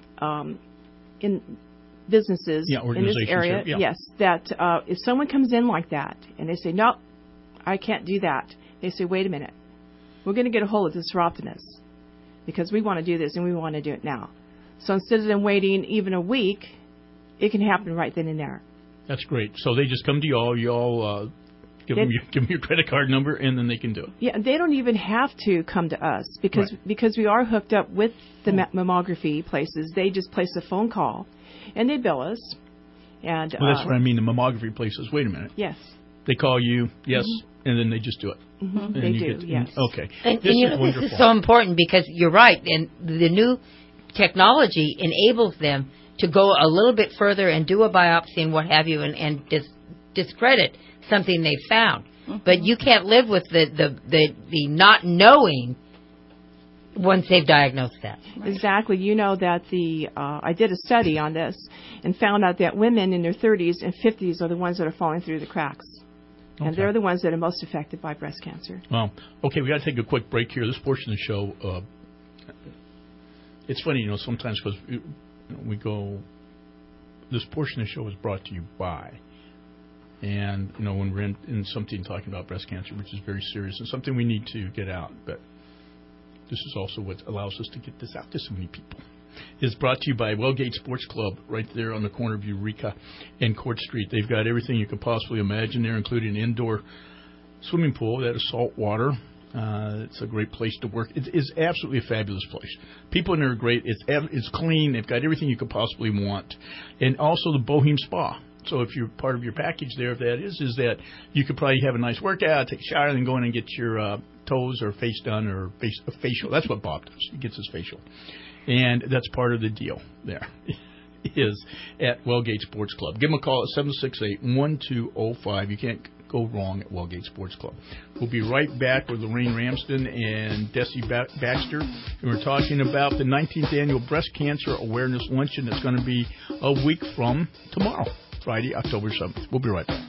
in businesses in this area. Yes, that if someone comes in like that and they say, nope, I can't do that, they say, wait a minute, we're going to get a hold of the Soroptimist because we want to do this and we want to do it now. So instead of them waiting even a week, it can happen right then and there. That's great. So they just come to y'all, give them your credit card number, and then they can do it. Yeah, they don't even have to come to us because we are hooked up with the mammography places. They just place a phone call, and they bill us. And that's what I mean, the mammography places. Wait a minute. Yes. They call you, yes, and then they just do it. Mm-hmm. They do, yes. Okay. And this is so important because you're right, and the new technology enables them to go a little bit further and do a biopsy and what have you and discredit something they found. Mm-hmm. But you can't live with the not knowing once they've diagnosed that. Right. Exactly. You know that I did a study on this and found out that women in their 30s and 50s are the ones that are falling through the cracks. Okay. And they're the ones that are most affected by breast cancer. Well, okay, we got to take a quick break here. This portion of the show, it's funny, sometimes because we go, this portion of the show is brought to you by, and, when we're in something talking about breast cancer, which is very serious and something we need to get out, but this is also what allows us to get this out to so many people. It's brought to you by Wellgate Sports Club right there on the corner of Eureka and Court Street. They've got everything you could possibly imagine there, including an indoor swimming pool that is salt water. It's a great place to work. It is absolutely a fabulous place. People in there are great. It's clean. They've got everything you could possibly want. And also the Bohem Spa. So if you're part of your package there, if that is that you could probably have a nice workout, take a shower, and then go in and get your toes or face done or a facial. That's what Bob does. He gets his facial. And that's part of the deal there. Is at Wellgate Sports Club. Give them a call at 768-1205. You can't go wrong at Wellgate Sports Club. We'll be right back with Lorraine Ramsden and Desi Baxter. And we're talking about the 19th Annual Breast Cancer Awareness Luncheon that's going to be a week from tomorrow, Friday, October 7th. We'll be right back.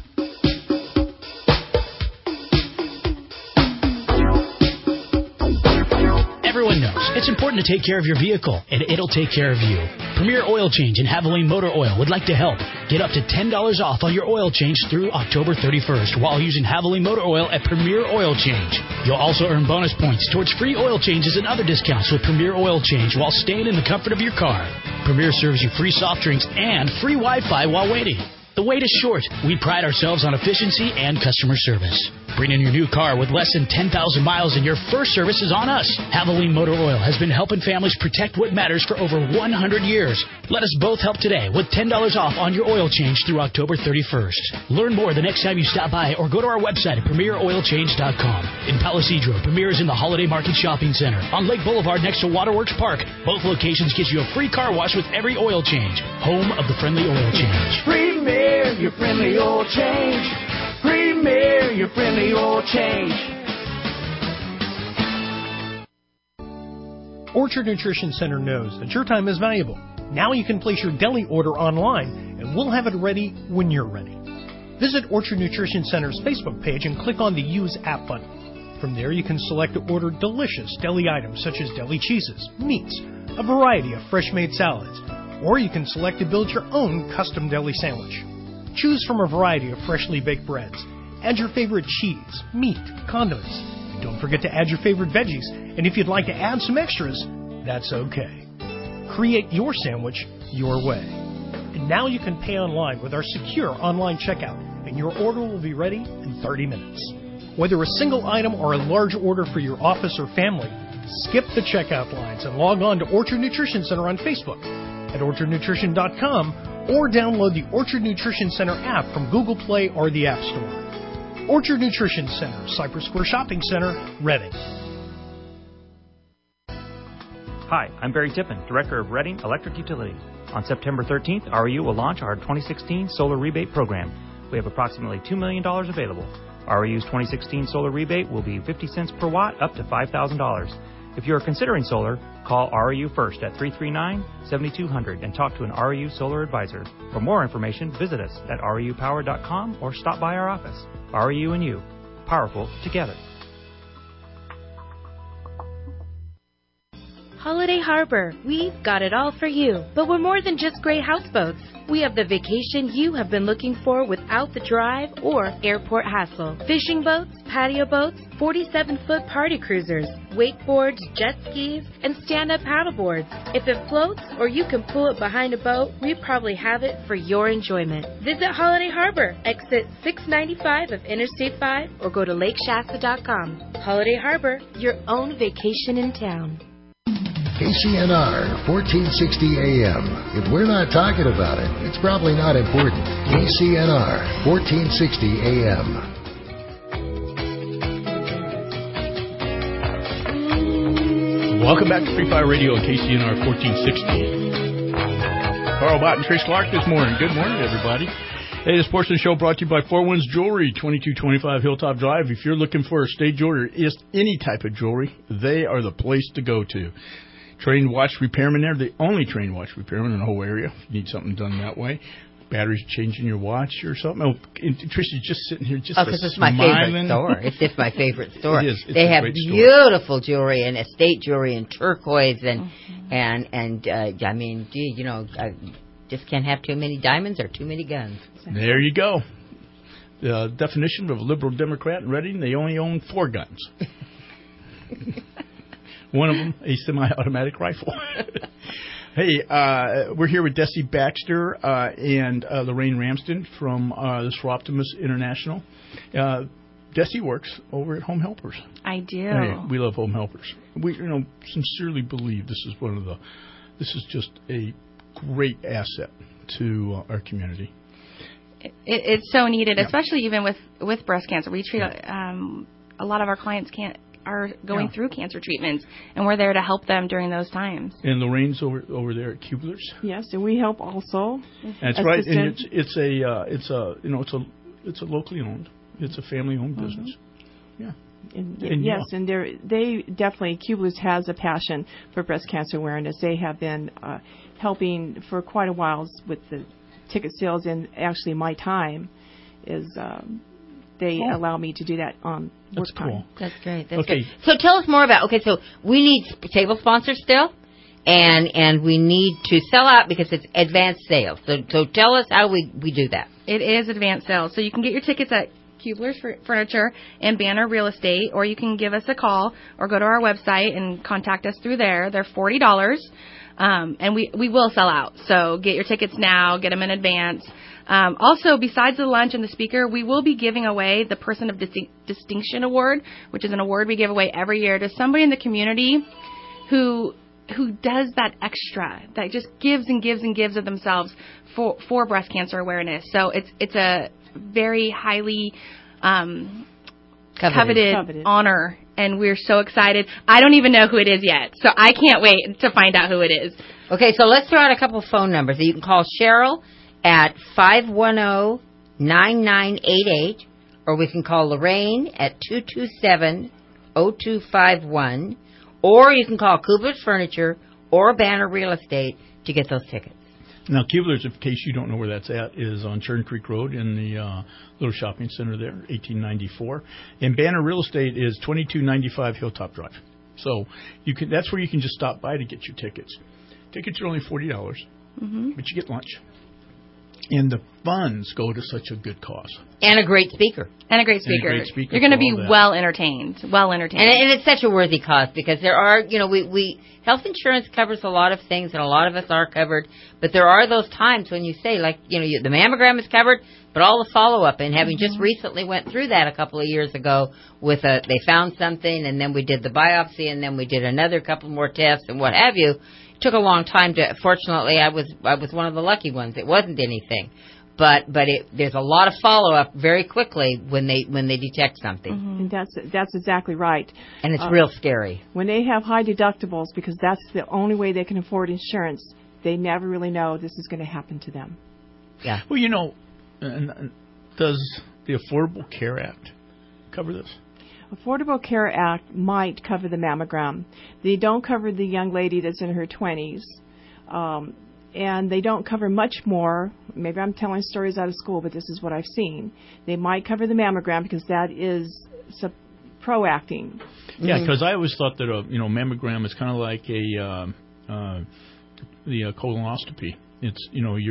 Everyone knows it's important to take care of your vehicle, and it'll take care of you. Premier Oil Change and Havoline Motor Oil would like to help. Get up to $10 off on your oil change through October 31st while using Havoline Motor Oil at Premier Oil Change. You'll also earn bonus points towards free oil changes and other discounts with Premier Oil Change while staying in the comfort of your car. Premier serves you free soft drinks and free Wi-Fi while waiting. The wait is short. We pride ourselves on efficiency and customer service. Bring in your new car with less than 10,000 miles and your first service is on us. Havoline Motor Oil has been helping families protect what matters for over 100 years. Let us both help today with $10 off on your oil change through October 31st. Learn more the next time you stop by or go to our website at PremierOilChange.com. In Palo Cedro, Premier is in the Holiday Market Shopping Center on Lake Boulevard next to Waterworks Park. Both locations get you a free car wash with every oil change. Home of the friendly oil change. Premier, your friendly oil change. Premier, your friendly oil change. Orchard Nutrition Center knows that your time is valuable. Now you can place your deli order online, and we'll have it ready when you're ready. Visit Orchard Nutrition Center's Facebook page and click on the Use App button. From there, you can select to order delicious deli items such as deli cheeses, meats, a variety of fresh-made salads, or you can select to build your own custom deli sandwich. Choose from a variety of freshly baked breads. Add your favorite cheese, meat, condiments. And don't forget to add your favorite veggies. And if you'd like to add some extras, that's okay. Create your sandwich your way. Now you can pay online with our secure online checkout, and your order will be ready in 30 minutes. Whether a single item or a large order for your office or family, skip the checkout lines and log on to Orchard Nutrition Center on Facebook, at orchardnutrition.com, or download the Orchard Nutrition Center app from Google Play or the App Store. Orchard Nutrition Center, Cypress Square Shopping Center, Reading. Hi, I'm Barry Tippin, Director of Reading Electric Utility. On September 13th, REU will launch our 2016 Solar Rebate Program. We have approximately $2 million available. REU's 2016 solar rebate will be 50 cents per watt up to $5,000. If you are considering solar, call REU first at 339-7200 and talk to an REU solar advisor. For more information, visit us at reupower.com or stop by our office. REU and you, powerful together. Holiday Harbor, we've got it all for you, but we're more than just great houseboats. We have the vacation you have been looking for without the drive or airport hassle. Fishing boats, patio boats, 47-foot party cruisers, wakeboards, jet skis, and stand-up paddleboards. If it floats or you can pull it behind a boat, we probably have it for your enjoyment. Visit Holiday Harbor, exit 695 of Interstate 5, or go to lakeshasta.com. Holiday Harbor, your own vacation in town. KCNR 1460 AM. If we're not talking about it, it's probably not important. KCNR 1460 AM. Welcome back to Free Fire Radio on KCNR 1460. Carl Bott and Trish Clark this morning. Good morning, everybody. Hey, this portion of the show brought to you by Four Winds Jewelry, 2225 Hilltop Drive. If you're looking for a state jewelry, any type of jewelry, they are the place to go to. Trained watch repairmen there, the only trained watch repairman in the whole area. If you need something done that way. Batteries changing your watch or something. Oh, Tricia's just sitting here just because it's my favorite store. It's just my favorite store. It is. They have beautiful jewelry and estate jewelry and turquoise and I mean, gee, you know, I just can't have too many diamonds or too many guns. There you go. The definition of a liberal Democrat in Reading, they only own 4 guns. One of them, a semi-automatic rifle. Hey, we're here with Desi Baxter and Lorraine Ramsden from the Soroptimist International. Desi works over at Home Helpers. I do. Hey, we love Home Helpers. We, sincerely believe this is just a great asset to our community. It's so needed, especially even with breast cancer. We treat a lot of our clients are going through cancer treatments, and we're there to help them during those times. And Lorraine's over there at Kubler's. Yes, and we help also. That's right, and it's a locally owned, it's a family owned business. Yeah. And yes, and they definitely, Kubler's has a passion for breast cancer awareness. They have been helping for quite a while with the ticket sales, and actually my time is they allow me to do that on work time. Cool. That's great. That's great. So tell us more about, so we need table sponsors still, and we need to sell out because it's advanced sales. So tell us how we do that. It is advanced sales. So you can get your tickets at Kubler's Furniture and Banner Real Estate, or you can give us a call or go to our website and contact us through there. They're $40, and we will sell out. So get your tickets now, get them in advance. Also, besides the lunch and the speaker, we will be giving away the Person of Distinction Award, which is an award we give away every year to somebody in the community who does that extra, that just gives and gives and gives of themselves for breast cancer awareness. So it's a very highly coveted honor, and we're so excited. I don't even know who it is yet, so I can't wait to find out who it is. Okay, so let's throw out a couple of phone numbers. You can call Cheryl at 510-9988, or we can call Lorraine at 227-0251, or you can call Kubler's Furniture or Banner Real Estate to get those tickets. Now, Kubler's, in case you don't know where that's at, is on Churn Creek Road in the little shopping center there, 1894. And Banner Real Estate is 2295 Hilltop Drive. So that's where you can just stop by to get your tickets. Tickets are only $40, but you get lunch. And the funds go to such a good cause. And a great speaker. And a great speaker. You're going to be well entertained. And it's such a worthy cause because there are, we health insurance covers a lot of things, and a lot of us are covered. But there are those times when you say, like, the mammogram is covered, but all the follow-up, and having just recently went through that a couple of years ago with they found something, and then we did the biopsy, and then we did another couple more tests and what have you. It took a long time to. Fortunately, I was one of the lucky ones. It wasn't anything, but there's a lot of follow-up very quickly when they detect something. And that's exactly right. And it's real scary when they have high deductibles, because that's the only way they can afford insurance. They never really know this is going to happen to them. Yeah. Well, does the Affordable Care Act cover this? Affordable Care Act might cover the mammogram. They don't cover the young lady that's in her 20s. And they don't cover much more. Maybe I'm telling stories out of school, but this is what I've seen. They might cover the mammogram because that is proacting. Yeah, because I always thought that mammogram is kind of like the colonoscopy. It's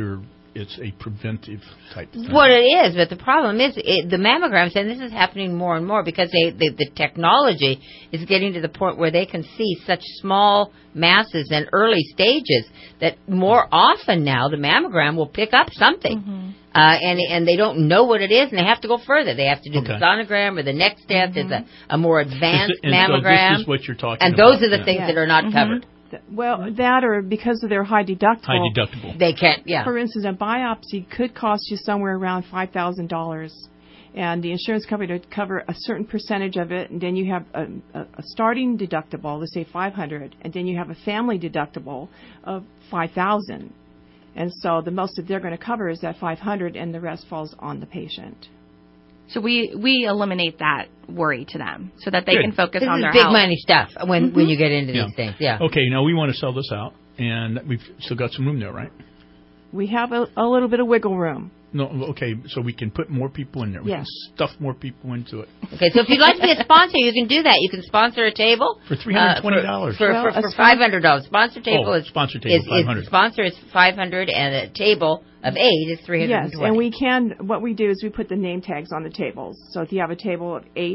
it's a preventive type thing. What it is, but the problem is the mammograms, and this is happening more and more because the technology is getting to the point where they can see such small masses in early stages that more often now the mammogram will pick up something. And they don't know what it is, and they have to go further. They have to do the sonogram, or the next step is a more advanced mammogram. So this is what you're talking and about. And those are the things that are not covered. Well, that or because of their high deductible. They can't, For instance, a biopsy could cost you somewhere around $5,000. And the insurance company to cover a certain percentage of it, and then you have a starting deductible, let's say $500, and then you have a family deductible of $5,000. And so the most that they're going to cover is that $500, and the rest falls on the patient. So we eliminate that worry to them so that they can focus on their big health. Money stuff when you get into these things. Yeah. Okay, now we want to sell this out, and we've still got some room there, right? We have a little bit of wiggle room. No, okay, so we can put more people in there. We can stuff more people into it. Okay, so if you'd like to be a sponsor, you can do that. You can sponsor a table for $320. For $500. Sponsor table is $500. Sponsor is $500, and a table of 8 is $320. Yes, and what we do is we put the name tags on the tables. So if you have a table of 8,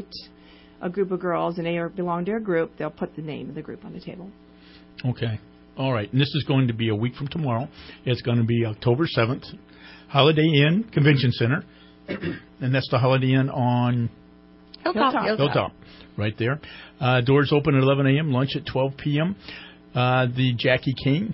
a group of girls, and they belong to a group, they'll put the name of the group on the table. Okay, all right. And this is going to be a week from tomorrow. It's going to be October 7th. Holiday Inn Convention Center, and that's the Holiday Inn on Hilltop, right there. Doors open at 11 a.m., lunch at 12 p.m. The Jackie King,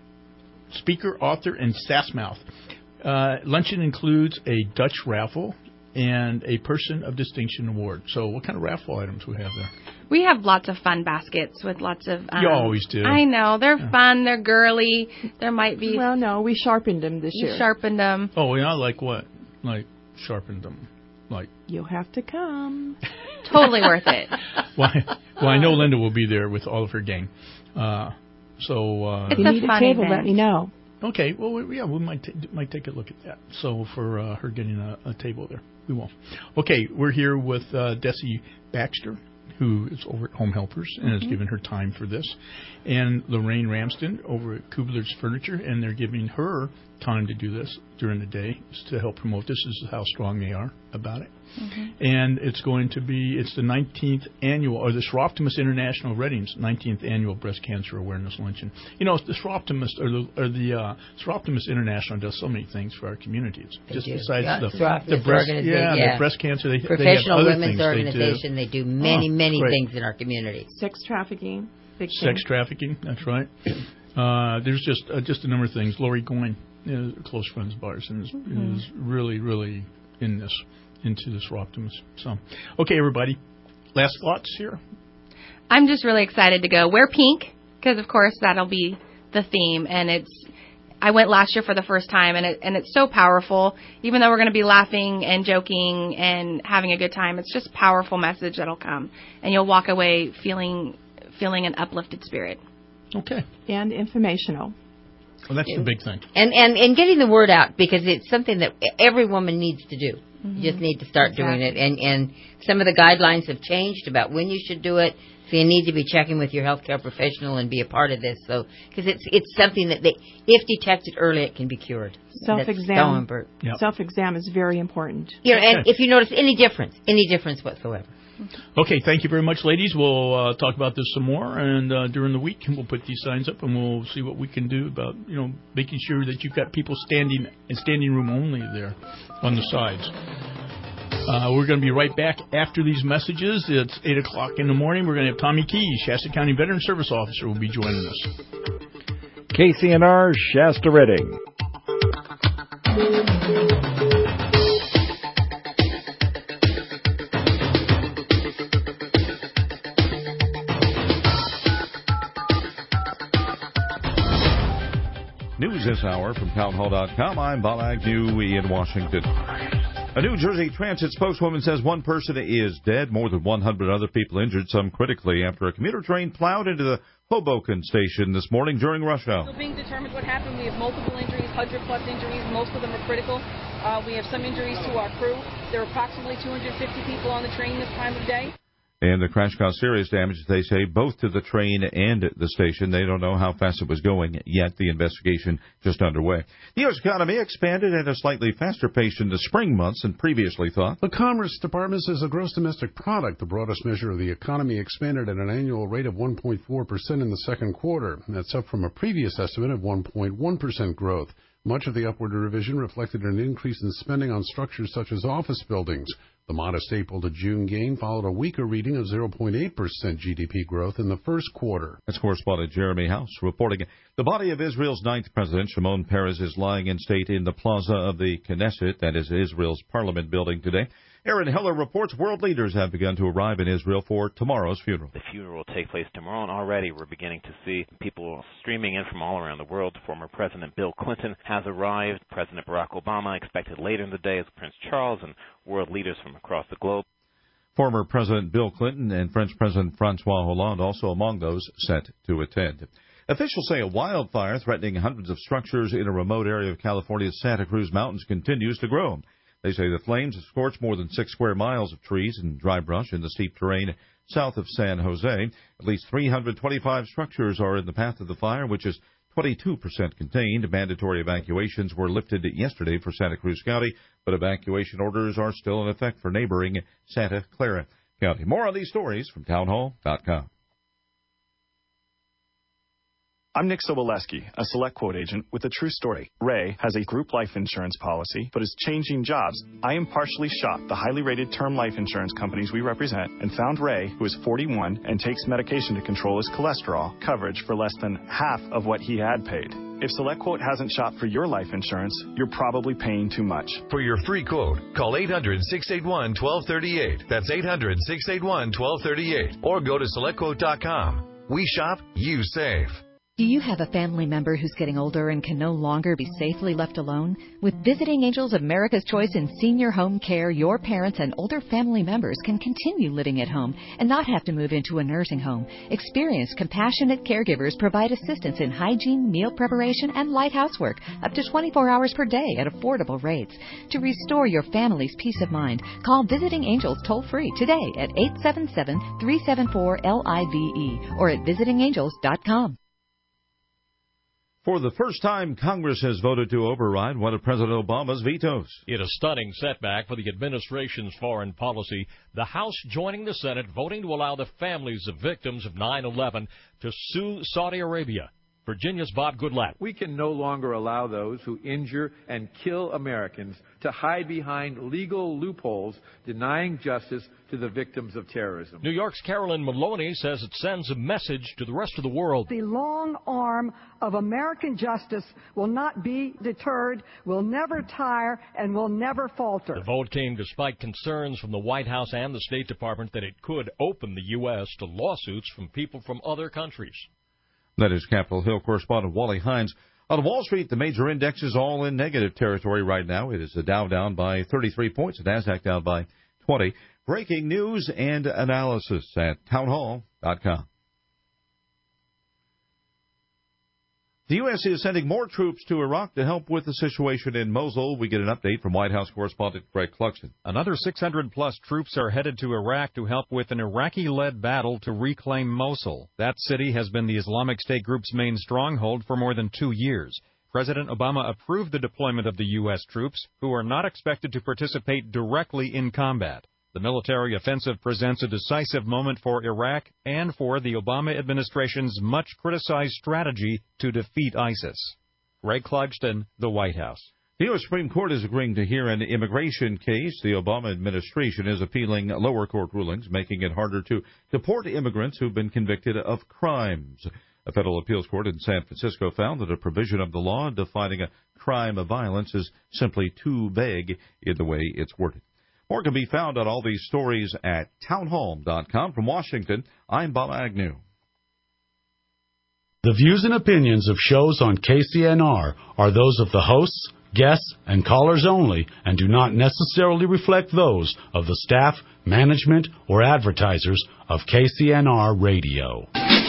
speaker, author, and Sassmouth. Luncheon includes a Dutch raffle and a Person of Distinction award. So what kind of raffle items we have there? We have lots of fun baskets with lots of... you always do. I know. They're fun. They're girly. There might be... Well, no, we sharpened them this year. You sharpened them. Oh, yeah? Like what? Like sharpened them? Like... You'll have to come. Totally worth it. Well, I know Linda will be there with all of her gang. If you need a table, let me know. Okay. Well, we might take a look at that. So for her getting a table there, we will. Okay, we're here with Desi Baxter, who is over at Home Helpers and has given her time for this, and Lorraine Ramsden over at Kubler's Furniture, and they're giving her time to do this during the day to help promote this. This is how strong they are about it. And it's the 19th annual, or the Soroptimist International Reading's 19th annual Breast Cancer Awareness Luncheon. The Soroptimist or the Soroptimist International does so many things for our communities. Just besides the breast cancer, they Professional have other Women's things Organization. They do many things in our community. Sex trafficking, big thing. Sex trafficking, that's right. There's just a number of things. Lori Goyne, close friends of ours, and is really, really into this Soroptimist. So, okay, everybody, last thoughts here? I'm just really excited to go. Wear pink, because, of course, that'll be the theme. And I went last year for the first time, and it's so powerful. Even though we're going to be laughing and joking and having a good time, it's just a powerful message that'll come. And you'll walk away feeling an uplifted spirit. Okay. And informational. Well, that's the big thing. And getting the word out, because it's something that every woman needs to do. You just need to start doing it. And some of the guidelines have changed about when you should do it. So you need to be checking with your healthcare professional and be a part of this. So because it's something that if detected early, it can be cured. Self-exam. Yep. Self-exam is very important. Yeah, and if you notice any difference whatsoever. Okay, thank you very much, ladies. We'll talk about this some more, and during the week we'll put these signs up, and we'll see what we can do about making sure that you've got people standing room only there on the sides. We're going to be right back after these messages. It's 8 o'clock in the morning. We're going to have Tommy Keys, Shasta County Veteran Service Officer, will be joining us. KCNR, Shasta Redding. News this hour from townhall.com. I'm Bob Agnew in Washington. A New Jersey Transit spokeswoman says one person is dead, more than 100 other people injured, some critically, after a commuter train plowed into the Hoboken station this morning during rush hour. Still being determined what happened. We have multiple injuries, 100-plus injuries. Most of them are critical. We have some injuries to our crew. There are approximately 250 people on the train this time of day. And the crash caused serious damage, they say, both to the train and the station. They don't know how fast it was going yet. The investigation just underway. The U.S. economy expanded at a slightly faster pace in the spring months than previously thought. The Commerce Department says the gross domestic product, the broadest measure of the economy, expanded at an annual rate of 1.4% in the second quarter. That's up from a previous estimate of 1.1% growth. Much of the upward revision reflected an increase in spending on structures such as office buildings. The modest April to June gain followed a weaker reading of 0.8% GDP growth in the first quarter. That's correspondent Jeremy House reporting. The body of Israel's ninth president, Shimon Peres, is lying in state in the plaza of the Knesset, that is Israel's parliament building today. Aaron Heller reports world leaders have begun to arrive in Israel for tomorrow's funeral. The funeral will take place tomorrow, and already we're beginning to see people streaming in from all around the world. Former President Bill Clinton has arrived. President Barack Obama expected later in the day as Prince Charles, and world leaders from across the globe. Former President Bill Clinton and French President Francois Hollande also among those set to attend. Officials say a wildfire threatening hundreds of structures in a remote area of California's Santa Cruz Mountains continues to grow. They say the flames have scorched more than 6 square miles of trees and dry brush in the steep terrain south of San Jose. At least 325 structures are in the path of the fire, which is 22% contained. Mandatory evacuations were lifted yesterday for Santa Cruz County, but evacuation orders are still in effect for neighboring Santa Clara County. More on these stories from townhall.com. I'm Nick Soboleski, a Select Quote agent with a true story. Ray has a group life insurance policy, but is changing jobs. I impartially shopped the highly rated term life insurance companies we represent and found Ray, who is 41 and takes medication to control his cholesterol, coverage for less than half of what he had paid. If Select Quote hasn't shopped for your life insurance, you're probably paying too much. For your free quote, call 800-681-1238. That's 800-681-1238. Or go to SelectQuote.com. We shop, you save. Do you have a family member who's getting older and can no longer be safely left alone? With Visiting Angels, America's Choice in Senior Home Care, your parents and older family members can continue living at home and not have to move into a nursing home. Experienced, compassionate caregivers provide assistance in hygiene, meal preparation, and light housework up to 24 hours per day at affordable rates. To restore your family's peace of mind, call Visiting Angels toll-free today at 877-374-LIVE or at visitingangels.com. For the first time, Congress has voted to override one of President Obama's vetoes. In a stunning setback for the administration's foreign policy, the House joining the Senate voting to allow the families of victims of 9/11 to sue Saudi Arabia. Virginia's Bob Goodlatte. We can no longer allow those who injure and kill Americans to hide behind legal loopholes, denying justice to the victims of terrorism. New York's Carolyn Maloney says it sends a message to the rest of the world. The long arm of American justice will not be deterred, will never tire, and will never falter. The vote came despite concerns from the White House and the State Department that it could open the U.S. to lawsuits from people from other countries. That is Capitol Hill correspondent Wally Hines. On Wall Street, the major indexes all in negative territory right now. It is the Dow down by 33 points, the NASDAQ down by 20. Breaking news and analysis at townhall.com. The U.S. is sending more troops to Iraq to help with the situation in Mosul. We get an update from White House correspondent Greg Clugston. Another 600-plus troops are headed to Iraq to help with an Iraqi-led battle to reclaim Mosul. That city has been the Islamic State group's main stronghold for more than 2 years. President Obama approved the deployment of the U.S. troops, who are not expected to participate directly in combat. The military offensive presents a decisive moment for Iraq and for the Obama administration's much-criticized strategy to defeat ISIS. Greg Clugston, the White House. The U.S. Supreme Court is agreeing to hear an immigration case. The Obama administration is appealing lower court rulings, making it harder to deport immigrants who've been convicted of crimes. A federal appeals court in San Francisco found that a provision of the law defining a crime of violence is simply too vague in the way it's worded. More can be found on all these stories at townhall.com. From Washington, I'm Bob Agnew. The views and opinions of shows on KCNR are those of the hosts, guests, and callers only and do not necessarily reflect those of the staff, management, or advertisers of KCNR Radio.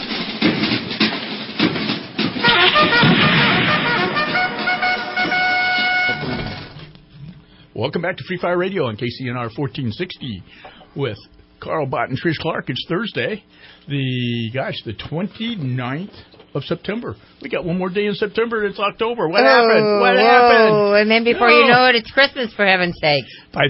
Welcome back to Free Fire Radio on KCNR 1460 with Carl Bott and Trish Clark. It's Thursday, the 29th of September. We got one more day in September. It's October. What happened? What happened? And then before you know it, it's Christmas, for heaven's sake.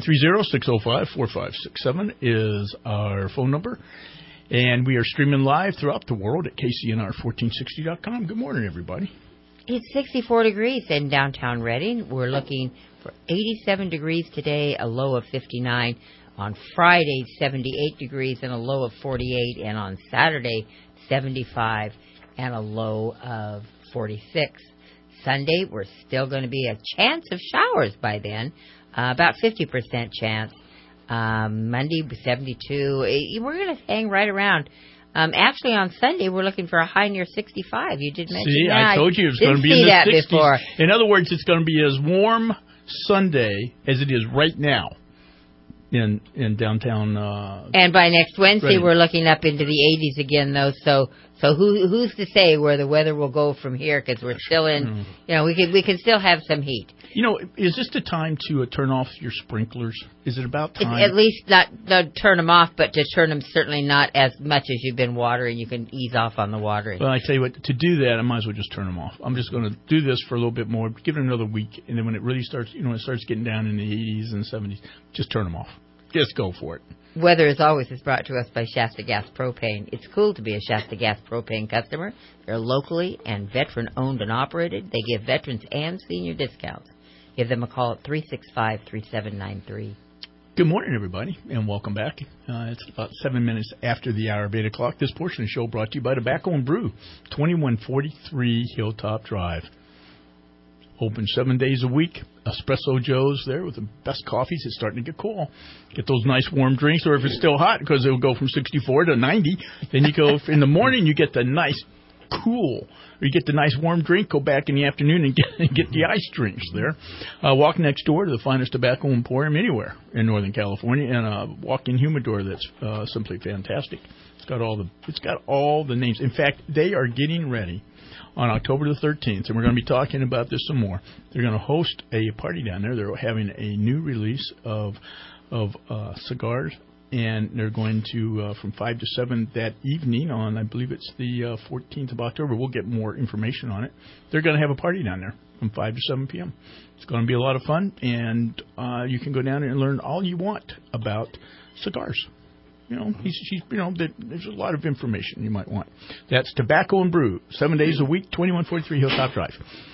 530-605-4567 is our phone number. And we are streaming live throughout the world at KCNR1460.com. Good morning, everybody. It's 64 degrees in downtown Reading. We're looking for 87 degrees today, a low of 59. On Friday, 78 degrees and a low of 48. And on Saturday, 75 and a low of 46. Sunday, we're still going to be a chance of showers by then, about 50% chance. Monday, 72. We're going to hang right around. Actually, on Sunday, we're looking for a high near 65. You did mention that. See, I told you it was going to be in the 60s. Before. In other words, it's going to be as warm Sunday as it is right now in downtown. And by next Wednesday, Reading. We're looking up into the 80s again, though. So who's to say where the weather will go from here? Because we're still in. We can still have some heat. Is this the time to turn off your sprinklers? Is it about time? At least not turn them off, but to turn them certainly not as much as you've been watering. You can ease off on the watering. Well, I tell you what, to do that, I might as well just turn them off. I'm just going to do this for a little bit more, give it another week, and then when it really starts, it starts getting down in the 80s and 70s, just turn them off. Just go for it. Weather, as always, is brought to us by Shasta Gas Propane. It's cool to be a Shasta Gas Propane customer. They're locally and veteran-owned and operated. They give veterans and senior discounts. Give them a call at 365-3793. Good morning, everybody, and welcome back. It's about 7 minutes after the hour of 8 o'clock. This portion of the show brought to you by Tobacco and Brew, 2143 Hilltop Drive. Open 7 days a week. Espresso Joe's there with the best coffees. It's starting to get cool. Get those nice warm drinks, or if it's still hot, because it'll go from 64 to 90, then you go in the morning, you get the nice cool. Or you get the nice warm drink, go back in the afternoon and get the ice drinks there. Walk next door to the finest tobacco emporium anywhere in Northern California, and a walk-in humidor that's simply fantastic. It's got all the names. In fact, they are getting ready on October the 13th, and we're going to be talking about this some more. They're going to host a party down there. They're having a new release of cigars, and they're going to, from 5 to 7 that evening on, I believe it's the 14th of October. We'll get more information on it. They're going to have a party down there from 5 to 7 p.m. It's going to be a lot of fun, and you can go down there and learn all you want about cigars. There's a lot of information you might want. That's Tobacco and Brew, 7 days a week, 2143 Hilltop Drive.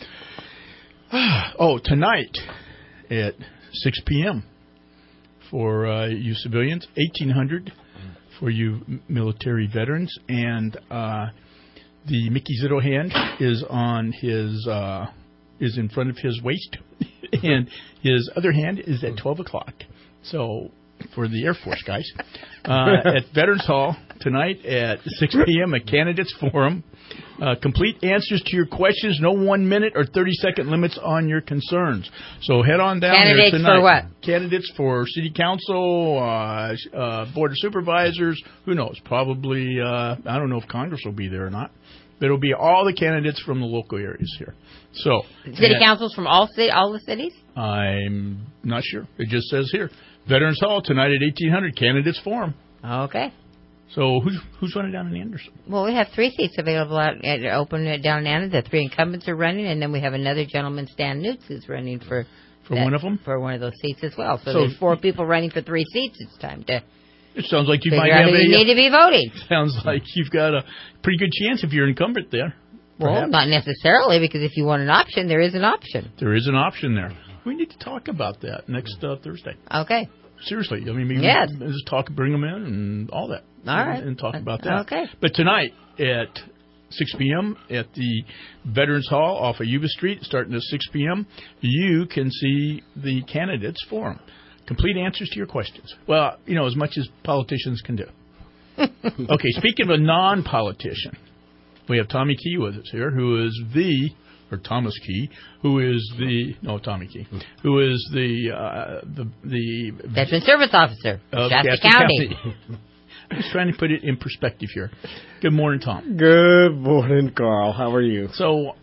Tonight at 6 p.m. for you civilians, 1800 for you military veterans, and the Mickey Zito hand is on his is in front of his waist, and his other hand is at 12 o'clock. So for the Air Force guys, at Veterans Hall tonight at 6 p.m. a candidates forum. Complete answers to your questions, no 1 minute or 30-second limits on your concerns. So head on down there tonight. Candidates for what? Candidates for city council, board of supervisors. Who knows? Probably, I don't know if Congress will be there or not. But it'll be all the candidates from the local areas here. So City councils from all the cities? I'm not sure. It just says here, Veterans Hall tonight at 1800. Candidates forum. Okay. So who's running down in Anderson? Well, we have 3 seats available open down in Anderson. The 3 incumbents are running, and then we have another gentleman, Stan Newts, who's running for one of them? For one of those seats as well. So there's 4 people running for 3 seats. It's time to. It sounds like you figure might out have who you need to be voting. Sounds like you've got a pretty good chance if you're incumbent there. Well, Perhaps. not necessarily, because if you want an option, there is an option. There is an option there. We need to talk about that next Thursday. Okay. Seriously, I mean, maybe just bring them in and all that. All right. And talk about that. Okay. But tonight at 6 p.m. at the Veterans Hall off of Yuba Street, starting at 6 p.m., you can see the candidates forum. Complete answers to your questions. Well, as much as politicians can do. Okay, speaking of a non-politician, we have Tommy Key with us here, who is Thomas Key, who is Tommy Key, who is the Veteran Service Officer of Shasta County. I'm just trying to put it in perspective here. Good morning, Tom. Good morning, Carl. How are you? So,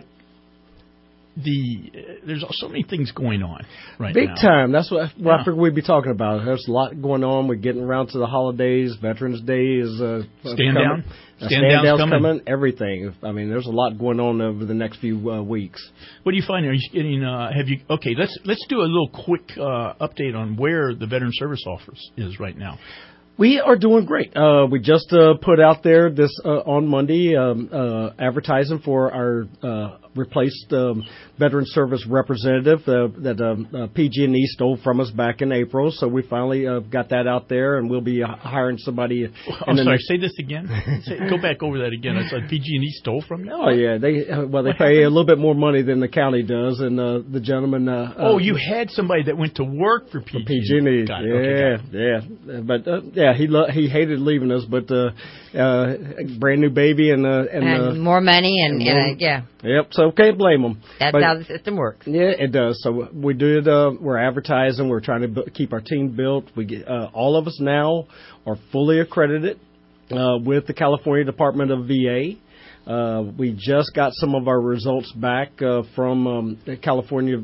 there's so many things going on right Big now. Time. That's what I figured we'd be talking about. There's a lot going on. We're getting around to the holidays. Veterans Day is Stand Down. Stand Down's coming. Everything. I mean, there's a lot going on over the next few weeks. What do you find? Are you getting? Okay, let's do a little quick update on where the Veteran Service Office is right now. We are doing great. We just put out there this on Monday advertising for our replaced Veteran Service representative that PG&E stole from us back in April. So we finally got that out there, and we'll be hiring somebody. I'm sorry, say this again. Go back over that again. I said PG&E stole from you? Oh, yeah. They pay a little bit more money than the county does, and the gentleman... you had somebody that went to work for PG&E. PG&E, yeah. But, he hated leaving us, but brand new baby and more money and yeah. Yep, so can't blame them. That's how the system works. Yeah, it does. So we did. We're advertising. We're trying to keep our team built. We get all of us now are fully accredited with the California Department of VA. We just got some of our results back from California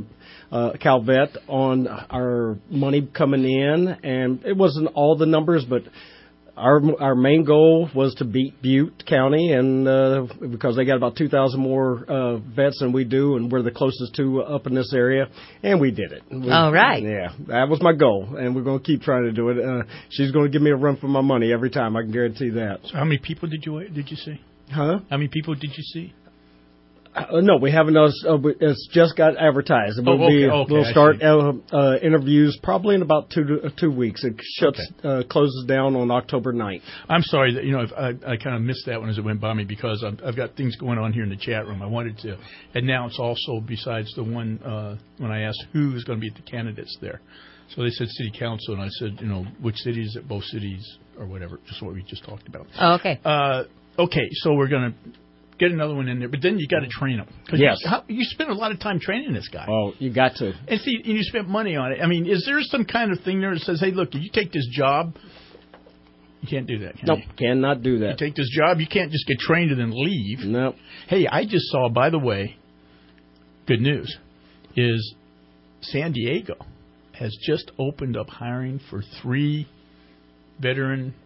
CalVet on our money coming in, and it wasn't all the numbers, but our main goal was to beat Butte County, and because they got about 2,000 more vets than we do, and we're the closest to up in this area, and we did it. All right. Yeah, that was my goal, and we're going to keep trying to do it. She's going to give me a run for my money every time. I can guarantee that. So how many people did you see? Huh? How many people did you see? No, we haven't. It's just got advertised. We'll start interviews probably in about 2 weeks. It closes down on October 9th. I'm sorry that if I kind of missed that one as it went by me because I've got things going on here in the chat room. I wanted to announce also besides the one when I asked who is going to be the candidates there. So they said city council, and I said which cities, both cities or whatever, just what we just talked about. Oh, okay. Okay, so we're going to get another one in there, but then you got to train them. Yes. You spend a lot of time training this guy. Oh, you got to. And see, you spent money on it. I mean, is there some kind of thing there that says, hey, look, if you take this job, you can't do that, Nope, cannot do that. You take this job, you can't just get trained and then leave. Nope. Hey, I just saw, by the way, good news, is San Diego has just opened up hiring for 3 veteran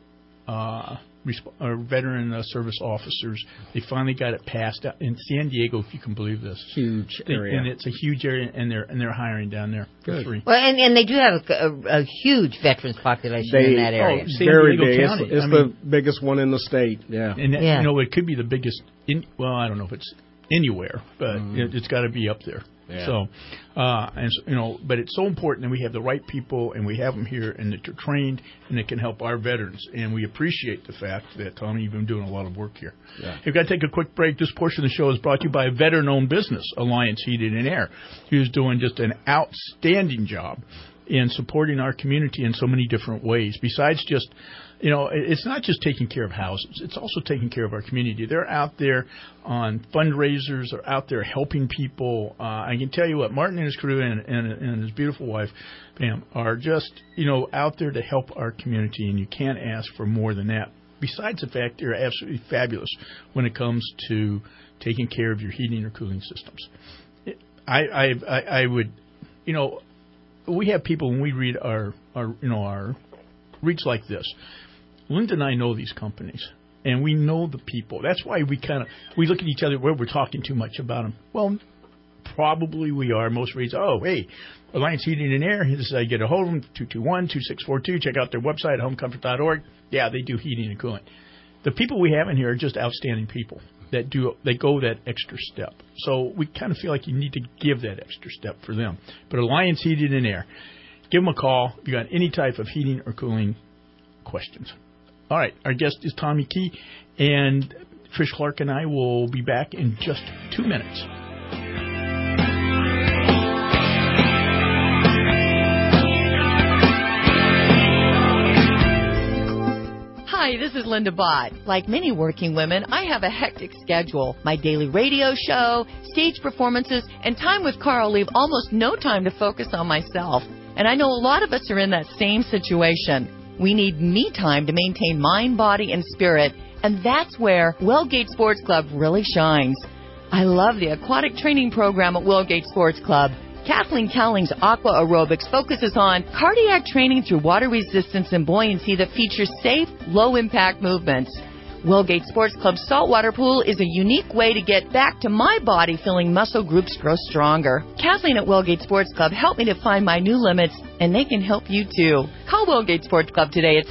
service officers. They finally got it passed out in San Diego, if you can believe this. Huge area. And it's a huge area, and they're hiring down there for 3. Well, and they do have a huge veterans population in that area. San very Diego big. County. It's the biggest one in the state. Yeah. And it could be the biggest. I don't know if it's anywhere, but it's got to be up there. Yeah. So, but it's so important that we have the right people and we have them here and that they're trained and that can help our veterans. And we appreciate the fact that, Tommy, you've been doing a lot of work here. Yeah. We've got to take a quick break. This portion of the show is brought to you by a veteran-owned business, Alliance Heating and Air, who's doing just an outstanding job in supporting our community in so many different ways. Besides just, it's not just taking care of houses. It's also taking care of our community. They're out there on fundraisers. They're out there helping people. I can tell you what, Martin and his crew and his beautiful wife, Pam, are just, out there to help our community, and you can't ask for more than that besides the fact they're absolutely fabulous when it comes to taking care of your heating or cooling systems. I would, we have people when we read our reads like this. Linda and I know these companies, and we know the people. That's why we look at each other, well, we're talking too much about them. Well, probably we are. Most reads, oh, hey, Alliance Heating and Air, this is how you get a hold of them, 221-2642. Check out their website, homecomfort.org. Yeah, they do heating and cooling. The people we have in here are just outstanding people that go that extra step. So we kind of feel like you need to give that extra step for them. But Alliance Heating and Air, give them a call if you got any type of heating or cooling questions. All right, our guest is Tommy Key, and Trish Clark and I will be back in just 2 minutes. Hi, this is Linda Bott. Like many working women, I have a hectic schedule. My daily radio show, stage performances, and time with Carl leave almost no time to focus on myself. And I know a lot of us are in that same situation. We need me time to maintain mind, body, and spirit, and that's where Wellgate Sports Club really shines. I love the aquatic training program at Wellgate Sports Club. Kathleen Cowling's Aqua Aerobics focuses on cardiac training through water resistance and buoyancy that features safe, low-impact movements. Wellgate Sports Club's saltwater pool is a unique way to get back to my body feeling muscle groups grow stronger. Kathleen at Wellgate Sports Club helped me to find my new limits, and they can help you too. Call Wellgate Sports Club today at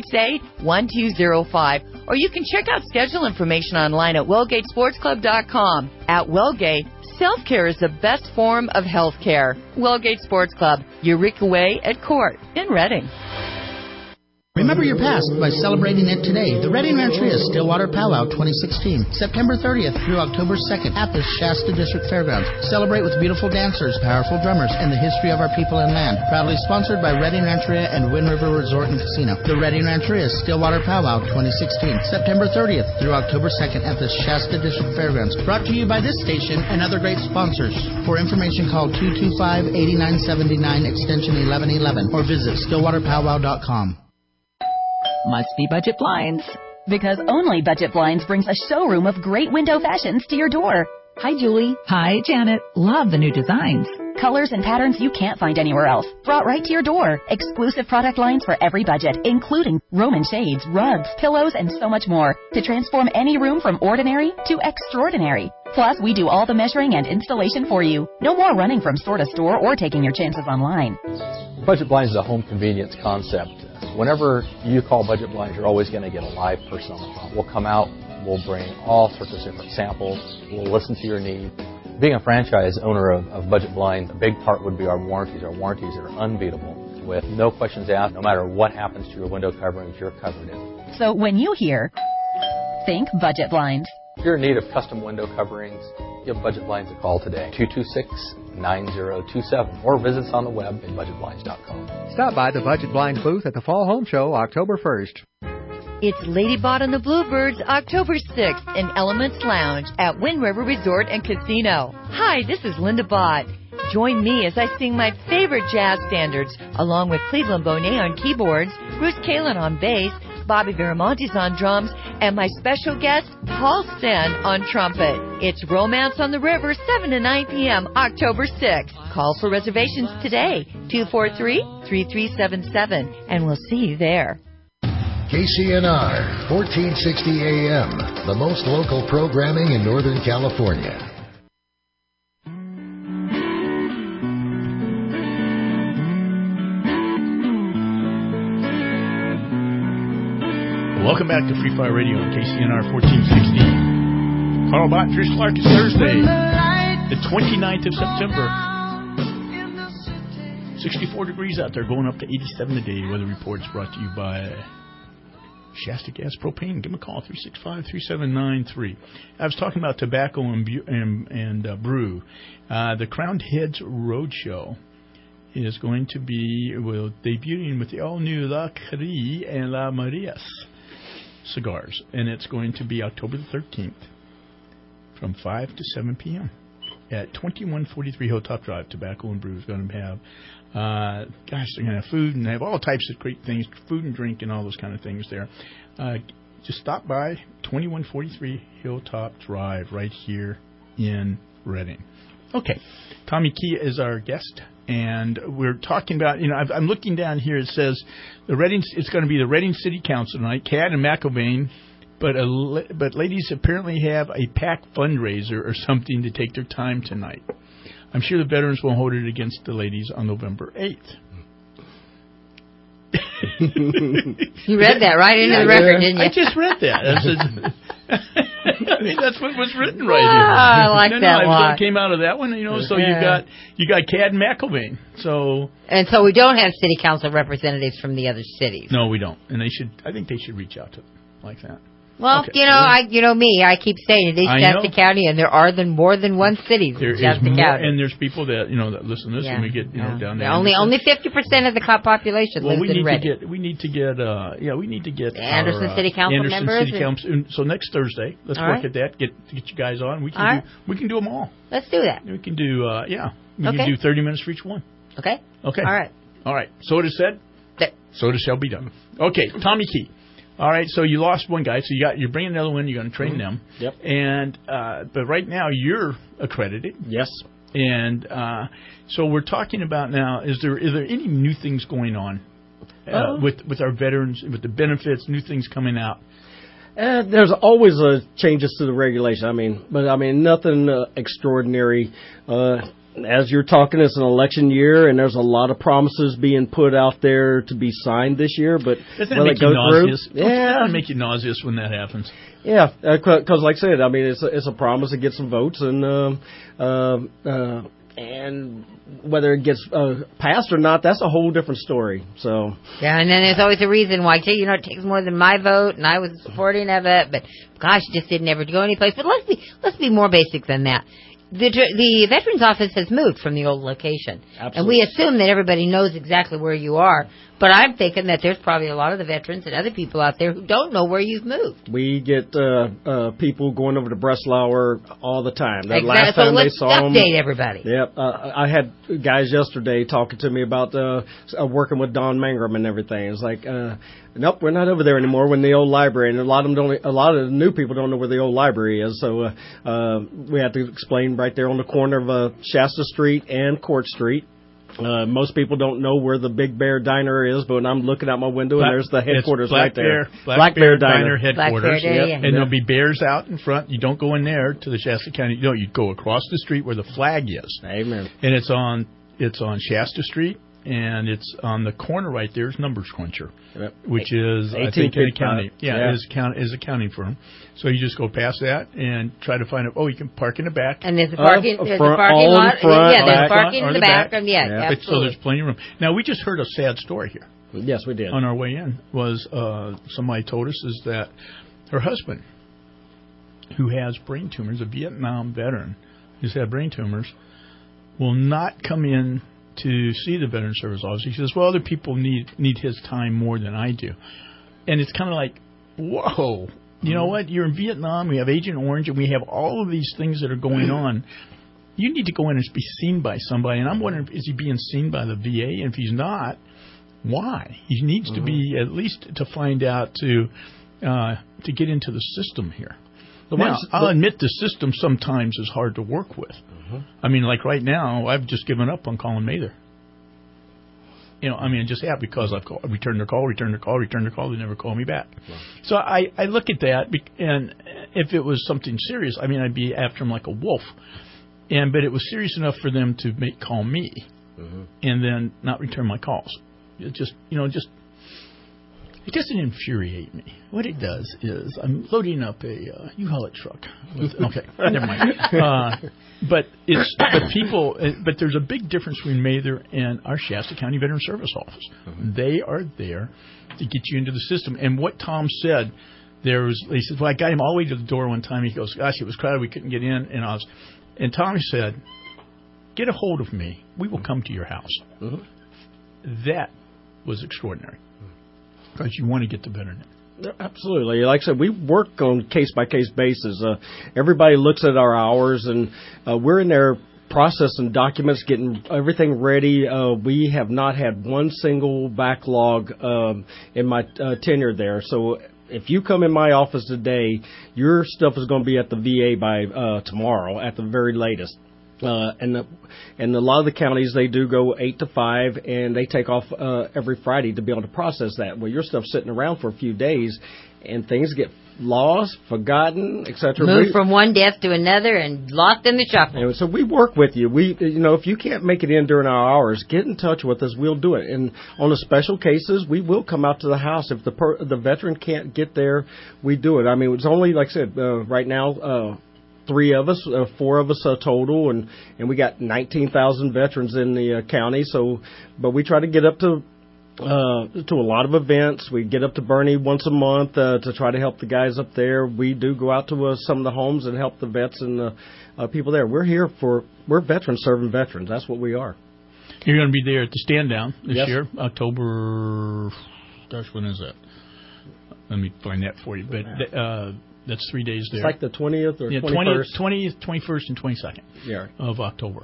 768-1205, or you can check out schedule information online at wellgatesportsclub.com. At Wellgate, self-care is the best form of health care. Wellgate Sports Club, Eureka Way at Court in Reading. Remember your past by celebrating it today. The Reading Rancheria Stillwater Powwow 2016, September 30th through October 2nd at the Shasta District Fairgrounds. Celebrate with beautiful dancers, powerful drummers, and the history of our people and land. Proudly sponsored by Reading Rancheria and Wind River Resort and Casino. The Reading Rancheria Stillwater Powwow 2016, September 30th through October 2nd at the Shasta District Fairgrounds. Brought to you by this station and other great sponsors. For information, call 225-8979 extension 1111 or visit stillwaterpowwow.com. Must be Budget Blinds. Because only Budget Blinds brings a showroom of great window fashions to your door. Hi, Julie. Hi, Janet. Love the new designs. Colors and patterns you can't find anywhere else. Brought right to your door. Exclusive product lines for every budget, including Roman shades, rugs, pillows, and so much more. To transform any room from ordinary to extraordinary. Plus, we do all the measuring and installation for you. No more running from store to store or taking your chances online. Budget Blinds is a home convenience concept. Whenever you call Budget Blinds, you're always going to get a live person on the phone. We'll come out, we'll bring all sorts of different samples, we'll listen to your need. Being a franchise owner of Budget Blinds, a big part would be our warranties. Our warranties are unbeatable. With no questions asked, no matter what happens to your window coverings, you're covered in. So when you hear, think Budget Blinds. If you're in need of custom window coverings, give Budget Blinds a call today, 226-9027, or visit us on the web at budgetblinds.com. Stop by the Budget Blinds booth at the Fall Home Show October 1st. It's Lady Bot and the Bluebirds October 6th in Elements Lounge at Wind River Resort and Casino. Hi, this is Linda Bott. Join me as I sing my favorite jazz standards, along with Cleveland Bonet on keyboards, Bruce Kalin on bass, Bobby Viramontes on drums, and my special guest, Paul Sen, on trumpet. It's Romance on the River, 7 to 9 p.m., October 6th. Call for reservations today, 243-3377, and we'll see you there. KCNR, 1460 AM, the most local programming in Northern California. Welcome back to Free Fire Radio on KCNR 1460. Carl Bott and Trish Clark. It's Thursday, the 29th of September. 64 degrees out there, going up to 87 today. Weather reports brought to you by Shasta Gas Propane. Give them a call, 365-3793. I was talking about tobacco and brew. The Crowned Heads Roadshow is going to be debuting with the all-new La Crie and La Marias cigars, and it's going to be October the 13th from 5 to 7 p.m. at 2143 Hilltop Drive. Tobacco and Brew is going to have, they're going to have food, and they have all types of great things, food and drink and all those kind of things there. just stop by 2143 Hilltop Drive right here in Reading. Okay, Tommy Key is our guest, and we're talking about, I'm looking down here. It says it's going to be the Reading City Council tonight, Cad and McIlvain, but ladies apparently have a PAC fundraiser or something to take their time tonight. I'm sure the veterans won't hold it against the ladies on November 8th. You read that right into the record, didn't you? I just read that. I mean, that's what was written right here. I like that a lot. It came out of that one, So you got Cad and McIlvain. And so we don't have city council representatives from the other cities. No, we don't. And I think they should reach out to them like that. Well, okay. I keep saying it is Shasta County, and there are more than one city in Shasta County. And there's people that that listen to this, and we get down there. Only 50% of the population lives in Reading. We need to get Anderson City Council members. So next Thursday, let's work at that. Get you guys on. We can do them all. Let's do that. We can do We can do 30 minutes for each one. Okay. Okay. All right. So it is said. So it shall be done. Okay, Tommy Key. All right, so you lost one guy, so you're bringing another one. You're going to train them. Yep. And but right now you're accredited. Yes. And so we're talking about now. Is there any new things going on with our veterans, with the benefits, new things coming out? There's always changes to the regulation. But nothing extraordinary. As you're talking, it's an election year, and there's a lot of promises being put out there to be signed this year. But doesn't it make you nauseous? Doesn't it make you nauseous when that happens? Yeah, because like I said, it's a promise to get some votes, and whether it gets passed or not, that's a whole different story. So yeah, and then there's always a reason why. It takes more than my vote, and I was supporting of it, but gosh, it just didn't ever go anyplace. But let's be more basic than that. The Veterans Office has moved from the old location. Absolutely. And we assume that everybody knows exactly where you are. But I'm thinking that there's probably a lot of the veterans and other people out there who don't know where you've moved. We get people going over to Breslau all the time. That exactly. Last time let's they saw update them, everybody. Yep. I had guys yesterday talking to me about working with Don Mangrum and everything. It's like, nope, we're not over there anymore. We're in the old library, and a lot of the new people don't know where the old library is. So we have to explain right there on the corner of Shasta Street and Court Street. Most people don't know where the Big Bear Diner is, but when I'm looking out my window, and there's the headquarters right there. Black Bear Diner headquarters. Bear, and there'll be bears out in front. You don't go in there to the Shasta County. No, you go across the street where the flag is. Amen. And it's on Shasta Street, and it's on the corner right there is Numbers Cruncher, which is, I think, an accounting. Yeah, is accounting firm. So you just go past that and try to find you can park in the back. And there's a parking lot. There's parking in the back. Absolutely. So there's plenty of room. Now, we just heard a sad story here. Yes, we did. On our way in was somebody told us is that her husband, who has brain tumors, a Vietnam veteran who's had brain tumors, will not come in to see the Veteran Service Office. He says, well, other people need his time more than I do. And it's kind of like, whoa, you know what? You're in Vietnam, we have Agent Orange, and we have all of these things that are going on. You need to go in and be seen by somebody. And I'm wondering, is he being seen by the VA? And if he's not, why? He needs to be, at least to find out, to get into the system here. Now, I'll admit the system sometimes is hard to work with. I mean, like right now, I've just given up on calling Mather. I just have, because I've returned their call. They never call me back. So I look at that, and if it was something serious, I'd be after them like a wolf. But it was serious enough for them to call me, and then not return my calls. It just it doesn't infuriate me. What it does is I'm loading up a U-Haul truck. Okay, never mind. But there's a big difference between Mather and our Shasta County Veteran Service Office. They are there to get you into the system. And what Tom said, he said, well, I got him all the way to the door one time. He goes, gosh, it was crowded, we couldn't get in. And Tommy said, get a hold of me. We will come to your house. That was extraordinary. Because you want to get the veteran in. Absolutely. Like I said, we work on case-by-case basis. Everybody looks at our hours, and we're in there processing documents, getting everything ready. We have not had one single backlog in my tenure there. So if you come in my office today, your stuff is going to be at the VA by tomorrow at the very latest. And a lot of the counties, they do go 8 to 5, and they take off every Friday to be able to process that. Well, your stuff's sitting around for a few days, and things get lost, forgotten, etc. Moved from one desk to another and lost in the shuffle. And so we work with you. If you can't make it in during our hours, get in touch with us. We'll do it. And on the special cases, we will come out to the house. If the veteran can't get there, we do it. I mean, it's only, like I said, right now, 3 of us, 4 of us total, and we got 19,000 veterans in the county. So, but we try to get up to a lot of events. We get up to Bernie once a month to try to help the guys up there. We do go out to some of the homes and help the vets and the people there. We're veterans serving veterans. That's what we are. You're going to be there at the stand down this year, October. Gosh, when is that? Let me find that for you. But that's 3 days there. It's like the 20th or 21st. 20th, 21st, and 22nd of October.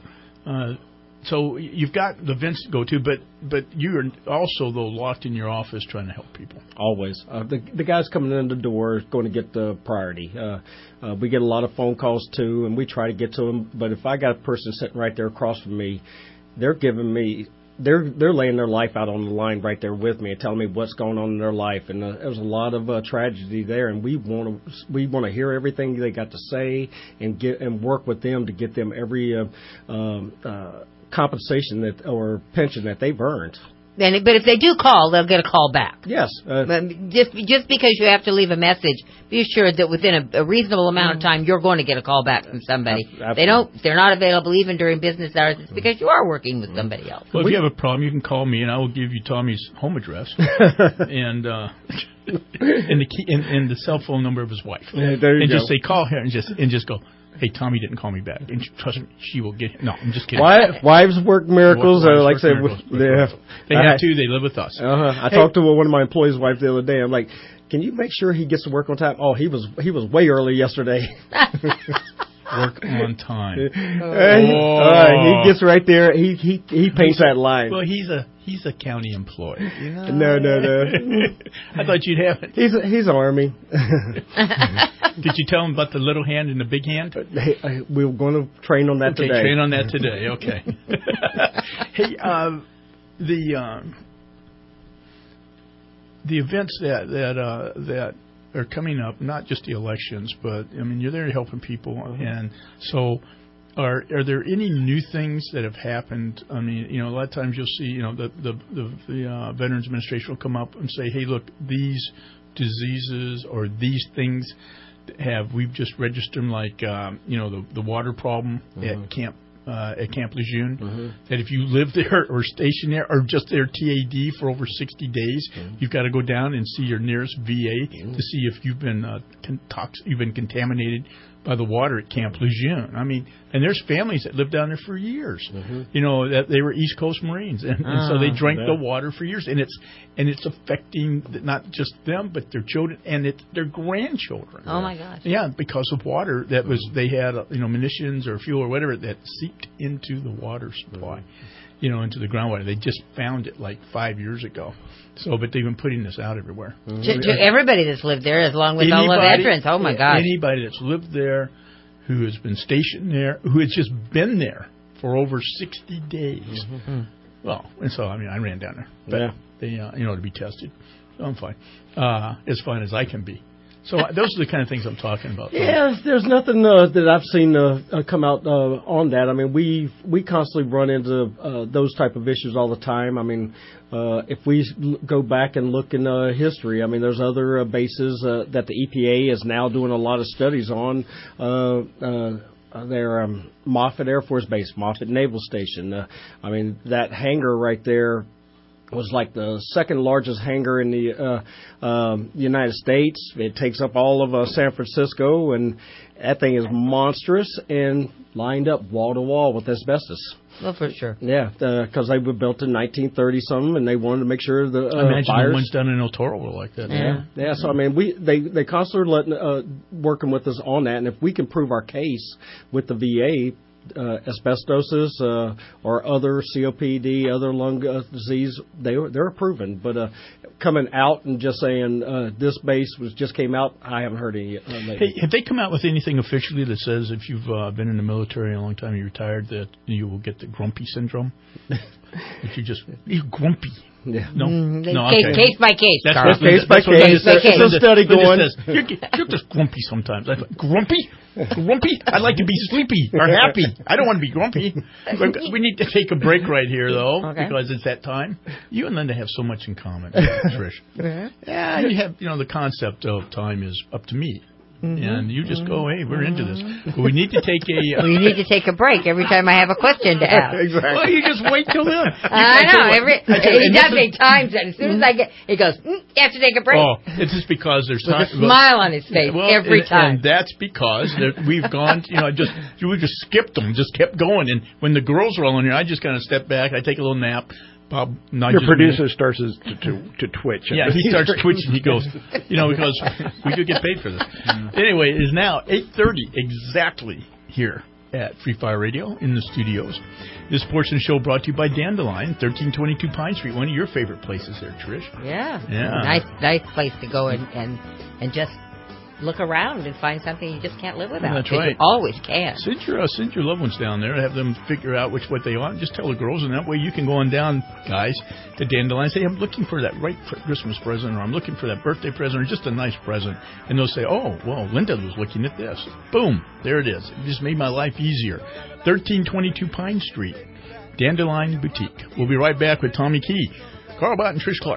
So you've got the events to go to, but you are also, though, locked in your office trying to help people. Always. The guys coming in the door is going to get the priority. We get a lot of phone calls, too, and we try to get to them. But if I got a person sitting right there across from me, they're giving me... They're laying their life out on the line right there with me and telling me what's going on in their life, and there's a lot of tragedy there, and we want to hear everything they got to say and work with them to get them every compensation or pension that they've earned. But if they do call, they'll get a call back. Yes. Just because you have to leave a message, be assured that within a reasonable amount of time, you're going to get a call back from somebody. If they're not available even during business hours, it's because you are working with somebody else. Well, if you have a problem, you can call me, and I will give you Tommy's home address and the key and the cell phone number of his wife. Yeah, there you and go. Just say, call her, and just go, hey, Tommy didn't call me back. And trust me, she will get... No, I'm just kidding. Wives work miracles. Like I said, they have to. They live with us. I talked to one of my employees' wife the other day. I'm like, can you make sure he gets to work on time? Oh, he was way early yesterday. Work on time. He gets right there. He paints that line. Well, he's a county employee. No. I thought you'd have it. He's Army. Did you tell him about the little hand and the big hand? We're going to train on that today. Train on that today. Okay. Hey, the events that are coming up, not just the elections, but I mean, you're there helping people, and so are there any new things that have happened? I mean, a lot of times you'll see, the Veterans Administration will come up and say, hey, look, these diseases or these things we've just registered them, like the water problem at Camp Lejeune, that if you live there or stationed there or just there TAD for over 60 days, you've got to go down and see your nearest VA to see if you've been contaminated by the water at Camp Lejeune. I mean, and there's families that lived down there for years. That they were East Coast Marines, and so they drank the water for years, and it's affecting not just them but their children and their grandchildren. Oh my gosh! Yeah, because of water that they had munitions or fuel or whatever that seeped into the water supply. Into the groundwater. They just found it like 5 years ago. So, but they've been putting this out everywhere. To everybody that's lived there, along with all the veterans. Oh my gosh! Anybody that's lived there, who has been stationed there, who has just been there for over 60 days. Well, and so I ran down there, but they, to be tested. So I'm fine, as fine as I can be. So those are the kind of things I'm talking about. Yeah, there's nothing that I've seen come out on that. I mean, we constantly run into those type of issues all the time. I mean, if we go back and look in history, I mean, there's other bases that the EPA is now doing a lot of studies on. Their Moffett Air Force Base, Moffett Naval Station. I mean, that hangar right there was like the second largest hangar in the United States. It takes up all of San Francisco, and that thing is monstrous and lined up wall to wall with asbestos. Well, for sure. Yeah, because they were built in 1930-something, and they wanted to make sure the I imagine fires. the ones down in El Toro were like that. Yeah. So I mean, they constantly working with us on that, and if we can prove our case with the VA, asbestosis or other COPD, other lung disease, they're approving. But coming out and just saying this base just came out, I haven't heard any. Hey, have they come out with anything officially that says if you've been in the military a long time, you're retired, that you will get the grumpy syndrome? If you're grumpy. Yeah. No, okay. Case by case. That's case by case. There's a study going. You're just grumpy sometimes. Grumpy? I'd like to be sleepy or happy. I don't want to be grumpy. We need to take a break right here, though, because it's that time. You and Linda have so much in common, Trish. Yeah, you have, the concept of time is up to me. Mm-hmm. And you just go, hey, we're into this. But we need to take we need to take a break every time I have a question to ask. Exactly. Well, you just wait till then. I know. He does make times that as soon as I get, he goes, you have to take a break. Oh, it's just because there's time. With a smile on his face every time. And that's because we've gone, we just skipped them, just kept going. And when the girls are all in here, I just kind of step back, I take a little nap. Bob, your producer starts to twitch. Yeah, he starts twitching. He goes, because we could get paid for this. Anyway, it is now 8:30 exactly here at Free Fire Radio in the studios. This portion of the show brought to you by Dandelion, 1322 Pine Street, one of your favorite places there, Trish. Yeah. Nice place to go and just look around and find something you just can't live without. That's right. You always can. Send your loved ones down there and have them figure out what they want. Just tell the girls, and that way you can go on down, guys, to Dandelion and say, I'm looking for that right Christmas present, or I'm looking for that birthday present, or just a nice present. And they'll say, oh, well, Linda was looking at this. Boom. There it is. It just made my life easier. 1322 Pine Street, Dandelion Boutique. We'll be right back with Tommy Key, Carl Bott, and Trish Clark.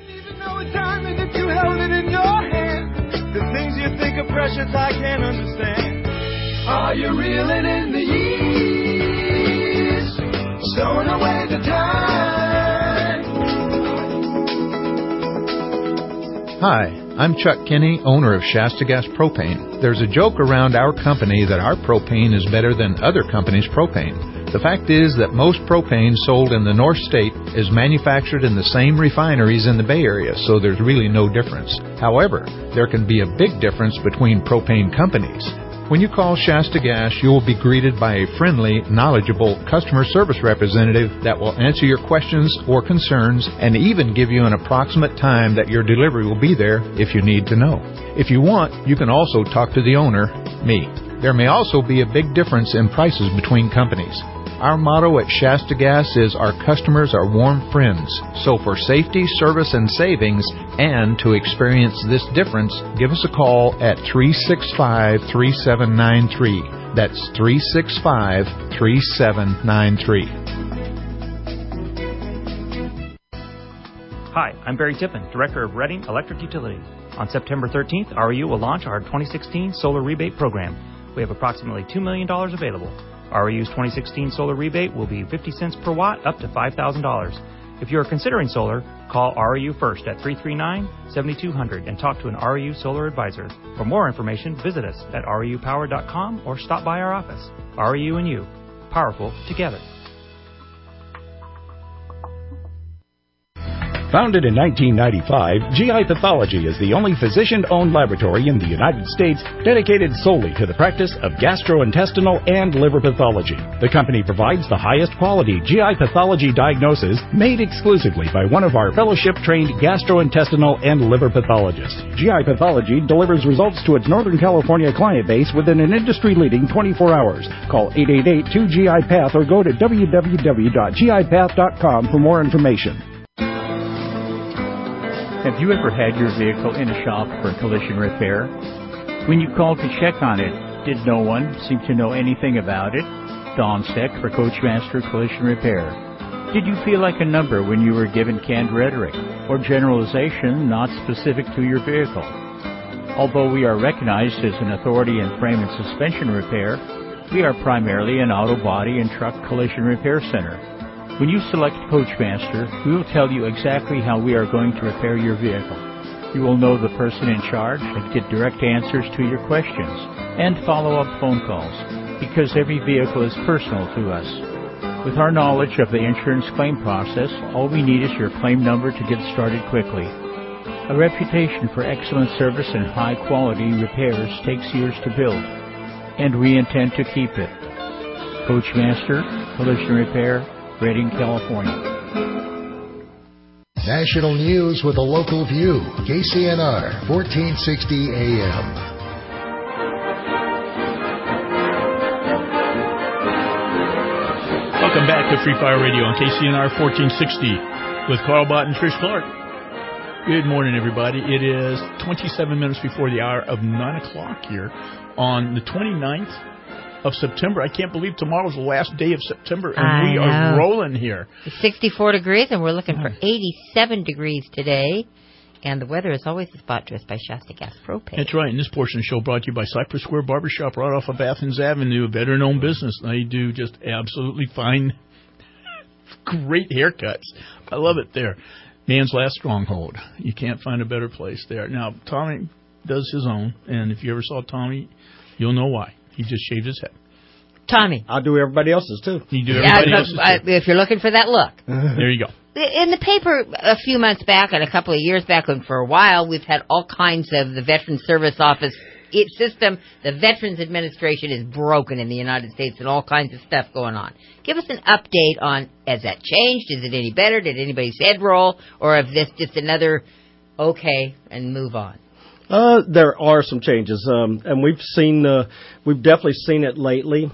The things you think are precious, I can't understand. Are you reeling in the years, stowing away the time? Hi, I'm Chuck Kinney, owner of Shasta Gas Propane. There's a joke around our company that our propane is better than other companies' propane. The fact is that most propane sold in the North State is manufactured in the same refineries in the Bay Area, so there's really no difference. However, there can be a big difference between propane companies. When you call Shasta Gas, you will be greeted by a friendly, knowledgeable customer service representative that will answer your questions or concerns and even give you an approximate time that your delivery will be there if you need to know. If you want, you can also talk to the owner, me. There may also be a big difference in prices between companies. Our motto at Shasta Gas is our customers are warm friends. So for safety, service, and savings, and to experience this difference, give us a call at 365-3793. That's 365-3793. Hi, I'm Barry Tippin, Director of Reading Electric Utilities. On September 13th, REU will launch our 2016 Solar Rebate Program. We have approximately $2 million available. REU's 2016 solar rebate will be 50 cents per watt up to $5,000. If you are considering solar, call REU first at 339-7200 and talk to an REU solar advisor. For more information, visit us at reupower.com or stop by our office. REU and you, powerful together. Founded in 1995, GI Pathology is the only physician-owned laboratory in the United States dedicated solely to the practice of gastrointestinal and liver pathology. The company provides the highest quality GI pathology diagnosis made exclusively by one of our fellowship-trained gastrointestinal and liver pathologists. GI Pathology delivers results to its Northern California client base within an industry-leading 24 hours. Call 888-2GI-PATH or go to www.gipath.com for more information. Have you ever had your vehicle in a shop for collision repair? When you called to check on it, did no one seem to know anything about it? Don Steck for Coachmaster Collision Repair. Did you feel like a number when you were given canned rhetoric or generalization not specific to your vehicle? Although we are recognized as an authority in frame and suspension repair, we are primarily an auto body and truck collision repair center. When you select Coachmaster, we will tell you exactly how we are going to repair your vehicle. You will know the person in charge and get direct answers to your questions and follow-up phone calls, because every vehicle is personal to us. With our knowledge of the insurance claim process, all we need is your claim number to get started quickly. A reputation for excellent service and high-quality repairs takes years to build, and we intend to keep it. Coachmaster Collision Repair, Redding, California. National news with a local view. KCNR, 1460 AM. Welcome back to Free Fire Radio on KCNR 1460 with Carl Bott and Trish Clark. Good morning, everybody. It is 27 minutes before the hour of 9 o'clock here on the 29th of September. I can't believe tomorrow's the last day of September, and we are rolling here. It's 64 degrees, and we're looking for 87 degrees today. And the weather is always a spot to us by Shasta Gas Propane. That's right. And this portion of the show brought to you by Cypress Square Barbershop right off of Athens Avenue, a veteran-owned business. They do just absolutely fine, great haircuts. I love it there. Man's last stronghold. You can't find a better place there. Now, Tommy does his own, and if you ever saw Tommy, you'll know why. He just shaved his head. Tommy. I'll do everybody else's, too. You do everybody else's, too. If you're looking for that look. There you go. In the paper a few months back and a couple of years back, and for a while, we've had all kinds of the Veterans Service Office system. The Veterans Administration is broken in the United States and all kinds of stuff going on. Give us an update on, has that changed? Is it any better? Did anybody's head roll? Or is this just another okay and move on? There are some changes, and we've definitely seen it lately.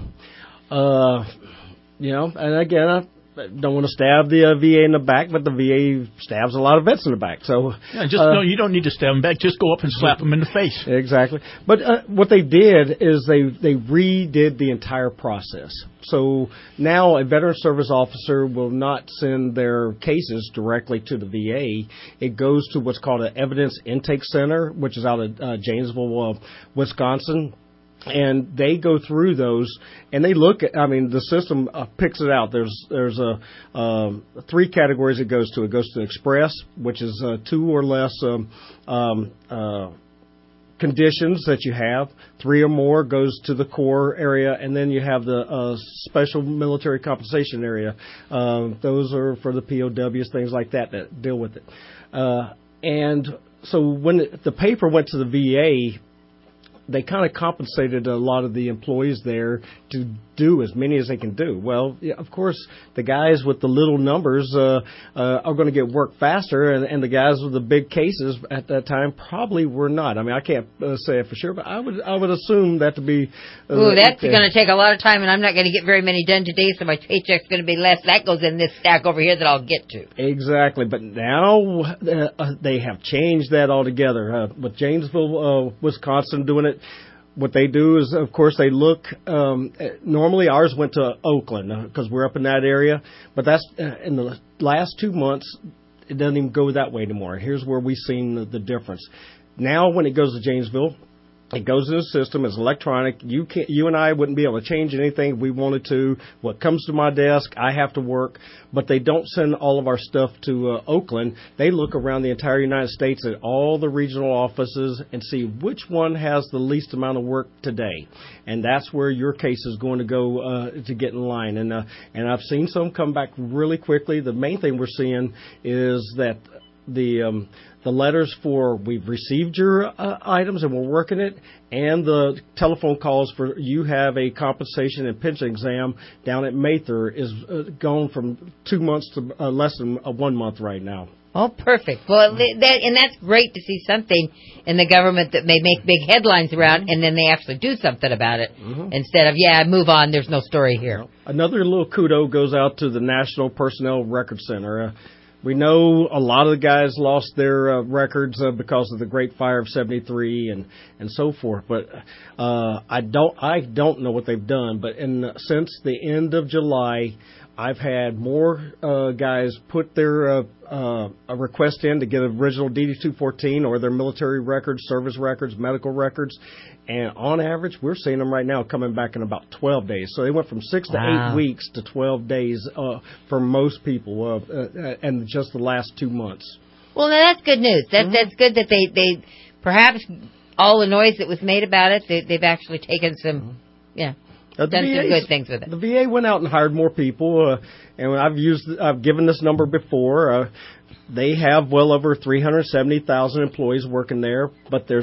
And again, I don't want to stab the VA in the back, but the VA stabs a lot of vets in the back. So no, you don't need to stab them back. Just go up and slap them in the face. Exactly. But what they did is they redid the entire process. So now a veteran service officer will not send their cases directly to the VA. It goes to what's called an Evidence Intake Center, which is out of Janesville, Wisconsin. And they go through those, and they look at. The system picks it out. There's three categories it goes to. It goes to Express, which is 2 or less conditions that you have. 3 or more goes to the core area, and then you have the special military compensation area. Those are for the POWs, things like that deal with it. And so when the paper went to the VA, they kind of compensated a lot of the employees there to do as many as they can do. Well, yeah, of course, the guys with the little numbers are going to get work faster, and the guys with the big cases at that time probably were not. I can't say it for sure, but I would assume that to be. That's going to take a lot of time, and I'm not going to get very many done today, so my paycheck's going to be less. That goes in this stack over here that I'll get to. Exactly, but now they have changed that altogether. With Janesville, Wisconsin doing it. What they do is, of course, they look. Normally, ours went to Oakland because we're up in that area. But that's in the last 2 months, it doesn't even go that way anymore. Here's where we've seen the difference. Now, when it goes to Janesville, it goes in the system. It's electronic. You and I wouldn't be able to change anything if we wanted to. What comes to my desk, I have to work. But they don't send all of our stuff to Oakland. They look around the entire United States at all the regional offices and see which one has the least amount of work today. And that's where your case is going to go to get in line. And I've seen some come back really quickly. The main thing we're seeing is that the letters for we've received your items and we're working it, and the telephone calls for you have a compensation and pension exam down at Mather is gone from 2 months to less than 1 month right now. Oh, perfect. Well, and that's great to see something in the government that may make big headlines around, and then they actually do something about it instead of, move on, there's no story here. Another little kudo goes out to the National Personnel Record Center. We know a lot of the guys lost their records because of the Great Fire of '73 and so forth. But I don't know what they've done. But since the end of July, I've had more guys put their a request in to get original DD-214 or their military records, service records, medical records. And on average, we're seeing them right now coming back in about 12 days. So they went from 6 to 8 weeks to 12 days for most people and just the last 2 months. Well, now that's good news. That's good that they perhaps all the noise that was made about it, they've actually taken some, done some good things with it. The VA went out and hired more people, and I've given this number before. They have well over 370,000 employees working there, but there's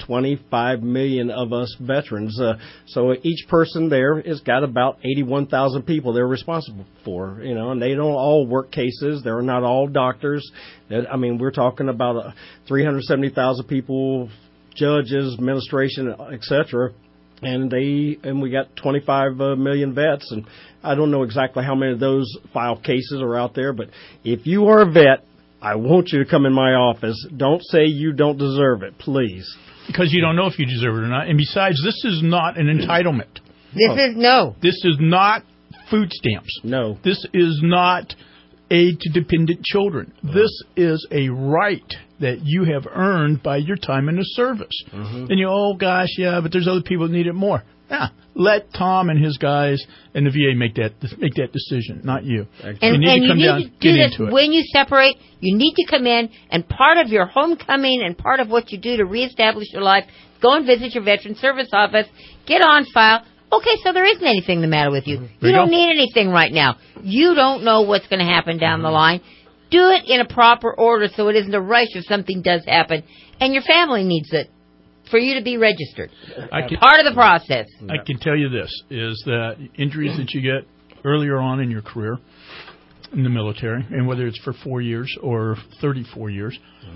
25 million of us veterans. So each person there has got about 81,000 people they're responsible for, and they don't all work cases. They're not all doctors. I mean, we're talking about 370,000 people, judges, administration, etc. And we got 25 million vets, and I don't know exactly how many of those file cases are out there, but if you are a vet, I want you to come in my office. Don't say you don't deserve it, please. Because you don't know if you deserve it or not. And besides, this is not an entitlement. This is not food stamps. No. This is not aid to dependent children. This is a right that you have earned by your time in the service. And but there's other people that need it more. Yeah, let Tom and his guys and the VA make that decision, not you. And you need to do this when you separate. You need to come in, and part of your homecoming and part of what you do to reestablish your life, go and visit your Veteran Service Office, get on file. Okay, so there isn't anything the matter with you. You don't need anything right now. You don't know what's going to happen down the line. Do it in a proper order so it isn't a rush if something does happen, and your family needs it for you to be registered. Part of the process. I can tell you this, is that injuries that you get earlier on in your career in the military, and whether it's for 4 years or 34 years,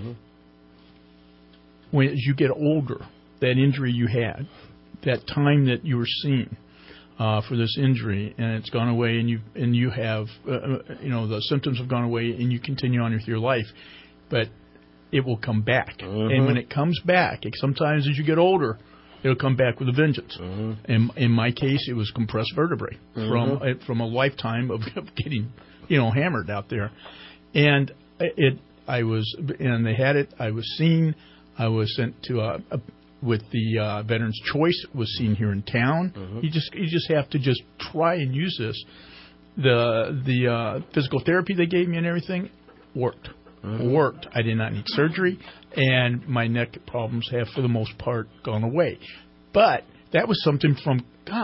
when as you get older, that injury you had, that time that you were seen for this injury, and it's gone away, and you have the symptoms have gone away, and you continue on with your life, but it will come back. And when it comes back, sometimes as you get older, it'll come back with a vengeance. In my case, it was compressed vertebrae from a lifetime of getting hammered out there, and they had it. I was seen. I was sent to with the Veterans Choice, was seen here in town. You just have to just try and use this. The physical therapy they gave me and everything worked. I did not need surgery, and my neck problems have, for the most part, gone away. But that was something from,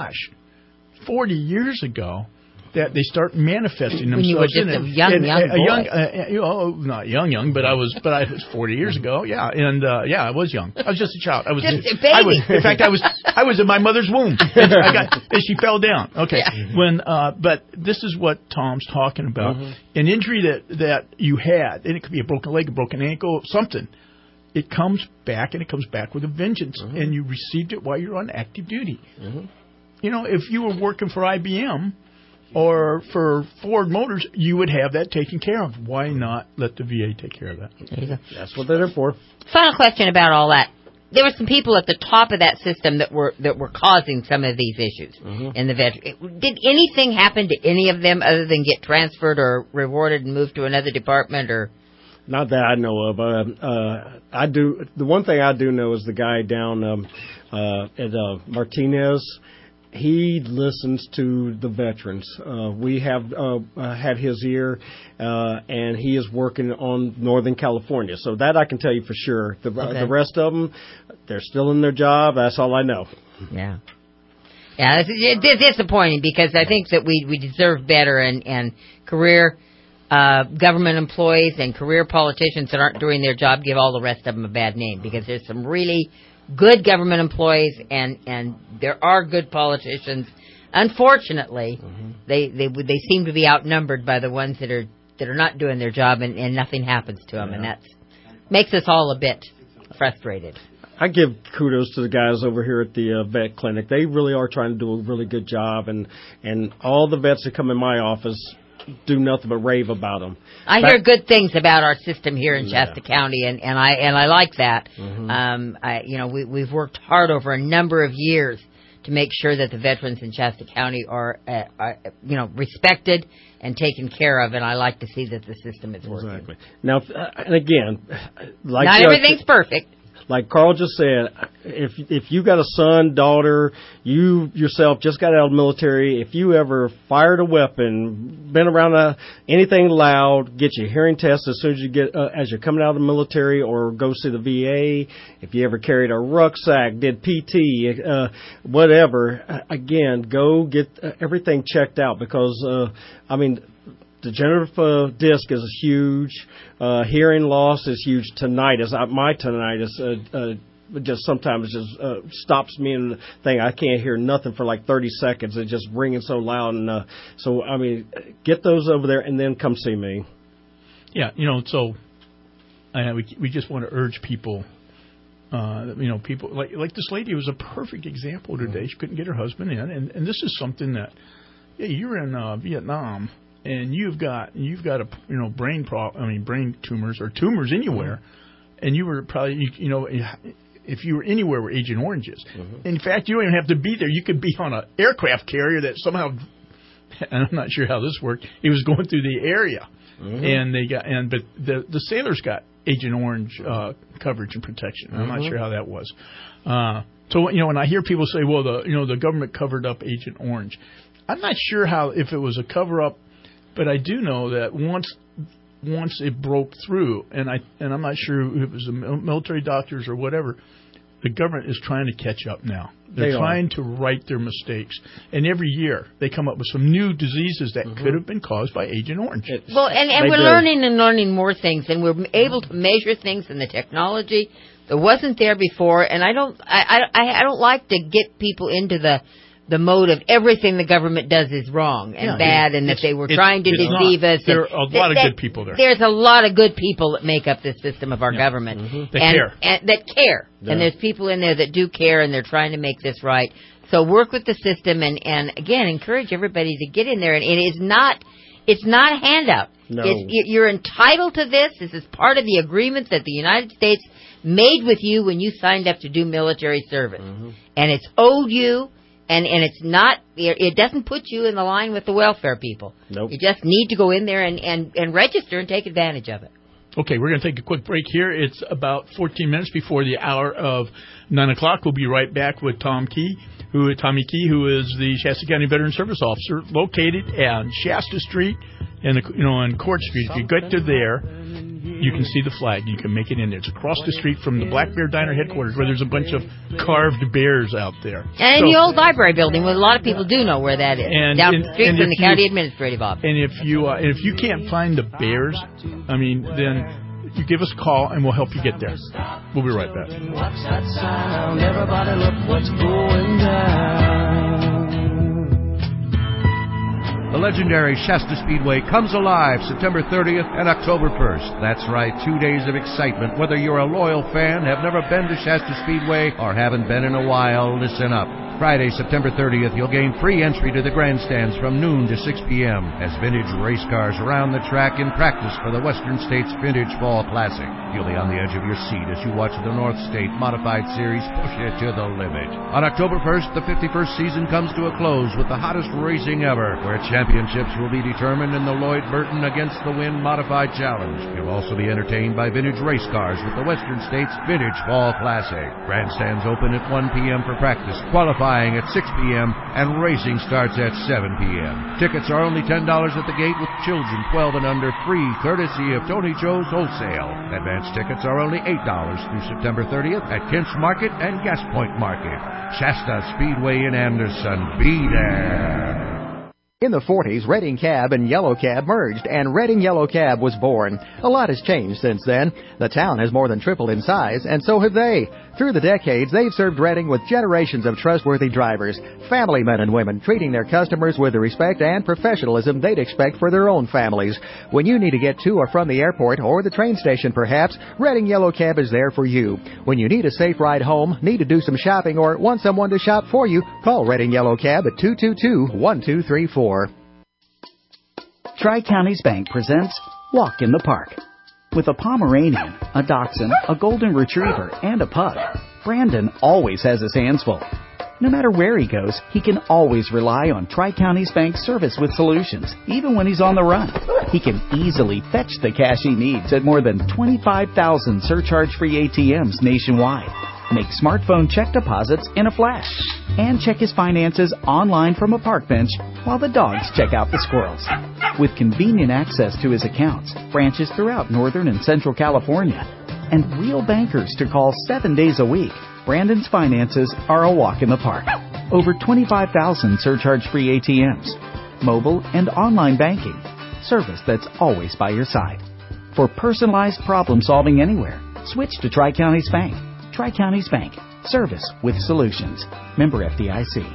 40 years ago that they start manifesting themselves. When you were just a young boy. Not young, but I was 40 years ago. Yeah, and I was young. I was just a child. I was just a baby. In fact, I was in my mother's womb, and she fell down. Okay, but this is what Tom's talking about. An injury that you had, and it could be a broken leg, a broken ankle, something. It comes back, and it comes back with a vengeance, and you received it while you're on active duty. If you were working for IBM or for Ford Motors, you would have that taken care of. Why not let the VA take care of that? There you go. That's what they're there for. Final question about all that. There were some people at the top of that system that were causing some of these issues in the veteran. Did anything happen to any of them other than get transferred or rewarded and moved to another department? Or not that I know of. I do. The one thing I do know is the guy down at Martinez. He listens to the veterans. We have had his ear, and he is working on Northern California. So that I can tell you for sure. The rest of them, they're still in their job. That's all I know. Yeah, it's disappointing because I think that we deserve better, and career government employees and career politicians that aren't doing their job give all the rest of them a bad name, because there's some really good government employees, and there are good politicians. Unfortunately, they seem to be outnumbered by the ones that are not doing their job, and nothing happens to them, and that makes us all a bit frustrated. I give kudos to the guys over here at the vet clinic. They really are trying to do a really good job, and all the vets that come in my office do nothing but rave about them. I hear good things about our system here in Shasta County, and I like that. We've worked hard over a number of years to make sure that the veterans in Shasta County are respected and taken care of, and I like to see that the system is working. Exactly. Now, and again, like not everything's perfect. Like Carl just said, if you got a son, daughter, you yourself just got out of the military, if you ever fired a weapon, been around anything loud, get your hearing test as soon as you get as you're coming out of the military, or go see the VA. If you ever carried a rucksack, did PT, whatever, again, go get everything checked out, because degenerative disc is huge. Hearing loss is huge. Tinnitus. My tinnitus it just sometimes stops me in the thing. I can't hear nothing for like 30 seconds. It's just ringing so loud. And so, I mean, get those over there and then come see me. Yeah, so we just want to urge people, people like this lady was a perfect example today. She couldn't get her husband in, and this is something that, you're in Vietnam, and you've got a brain tumors or tumors anywhere, and you were probably if you were anywhere where Agent Orange is. In fact, you don't even have to be there. You could be on an aircraft carrier that somehow, and I'm not sure how this worked, it was going through the area, and but the sailors got Agent Orange coverage and protection. I'm not sure how that was. So when I hear people say, well, the government covered up Agent Orange, I'm not sure if it was a cover up, but I do know that once it broke through, and I'm not sure if it was the military doctors or whatever, the government is trying to catch up now. They're trying to right their mistakes. And every year they come up with some new diseases that could have been caused by Agent Orange. Well, and we're learning more things, and we're able to measure things in the technology that wasn't there before. And I don't like to get people into the mode of everything the government does is wrong and bad, and that they were trying to deceive us. There are a lot of good people there. There's a lot of good people that make up this system of our government. That care. And there's people in there that do care, and they're trying to make this right. So work with the system, and again, encourage everybody to get in there. And it's not a handout. No. You're entitled to this. This is part of the agreement that the United States made with you when you signed up to do military service. And it's owed you. And it's not, it doesn't put you in the line with the welfare people. Nope. You just need to go in there and register and take advantage of it. Okay, we're going to take a quick break here. It's about 14 minutes before the hour of 9 o'clock. We'll be right back with Tommy Key, who is the Shasta County Veteran Service Officer, located on Shasta Street and on Court Street. If you get to there, you can see the flag. You can make it in there. It's across the street from the Black Bear Diner headquarters, where there's a bunch of carved bears out there. And the old library building, where a lot of people do know where that is, down the street from the county administrative office. And if you can't find the bears, then you give us a call and we'll help you get there. We'll be right back. Watch that sound. Everybody look what's going down. The legendary Shasta Speedway comes alive September 30th and October 1st. That's right, 2 days of excitement. Whether you're a loyal fan, have never been to Shasta Speedway, or haven't been in a while, listen up. Friday, September 30th, you'll gain free entry to the grandstands from noon to 6 p.m. as vintage race cars around the track in practice for the Western States Vintage Fall Classic. You'll be on the edge of your seat as you watch the North State Modified Series push it to the limit. On October 1st, the 51st season comes to a close with the hottest racing ever, where championships will be determined in the Lloyd Burton Against the Wind Modified Challenge. You'll also be entertained by vintage race cars with the Western States Vintage Fall Classic. Grandstands open at 1 p.m. for practice, qualifying at 6 p.m., and racing starts at 7 p.m. Tickets are only $10 at the gate, with children 12 and under free, courtesy of Tony Joe's Wholesale. Advance tickets are only $8 through September 30th at Kent's Market and Gas Point Market. Shasta Speedway in Anderson. Be there. In the 40s, Redding Cab and Yellow Cab merged, and Redding Yellow Cab was born. A lot has changed since then. The town has more than tripled in size, and so have they. Through the decades, they've served Redding with generations of trustworthy drivers, family men and women, treating their customers with the respect and professionalism they'd expect for their own families. When you need to get to or from the airport or the train station, perhaps, Redding Yellow Cab is there for you. When you need a safe ride home, need to do some shopping, or want someone to shop for you, call Redding Yellow Cab at 222-1234. Tri-Counties Bank presents Walk in the Park. With a Pomeranian, a Dachshund, a Golden Retriever, and a Pug, Brandon always has his hands full. No matter where he goes, he can always rely on Tri-Counties Bank's service with solutions, even when he's on the run. He can easily fetch the cash he needs at more than 25,000 surcharge-free ATMs nationwide. Make smartphone check deposits in a flash, and check his finances online from a park bench while the dogs check out the squirrels. With convenient access to his accounts, branches throughout Northern and Central California, and real bankers to call 7 days a week, Brandon's finances are a walk in the park. Over 25,000 surcharge-free ATMs, mobile and online banking, service that's always by your side. For personalized problem solving anywhere, switch to Tri-Counties Bank. Tri-Counties Bank. Service with solutions. Member FDIC.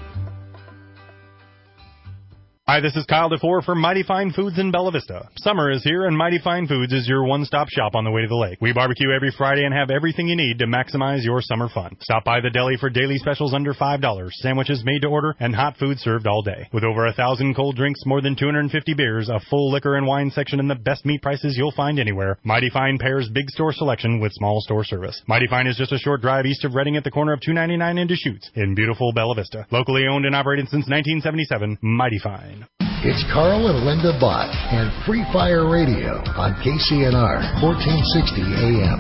Hi, this is Kyle DeFore from Mighty Fine Foods in Bella Vista. Summer is here, and Mighty Fine Foods is your one-stop shop on the way to the lake. We barbecue every Friday and have everything you need to maximize your summer fun. Stop by the deli for daily specials under $5, sandwiches made to order, and hot food served all day. With over 1,000 cold drinks, more than 250 beers, a full liquor and wine section, and the best meat prices you'll find anywhere, Mighty Fine pairs big store selection with small store service. Mighty Fine is just a short drive east of Reading at the corner of 299 and Deschutes in beautiful Bella Vista. Locally owned and operated since 1977, Mighty Fine. It's Carl and Linda Bott and Free Fire Radio on KCNR 1460 AM.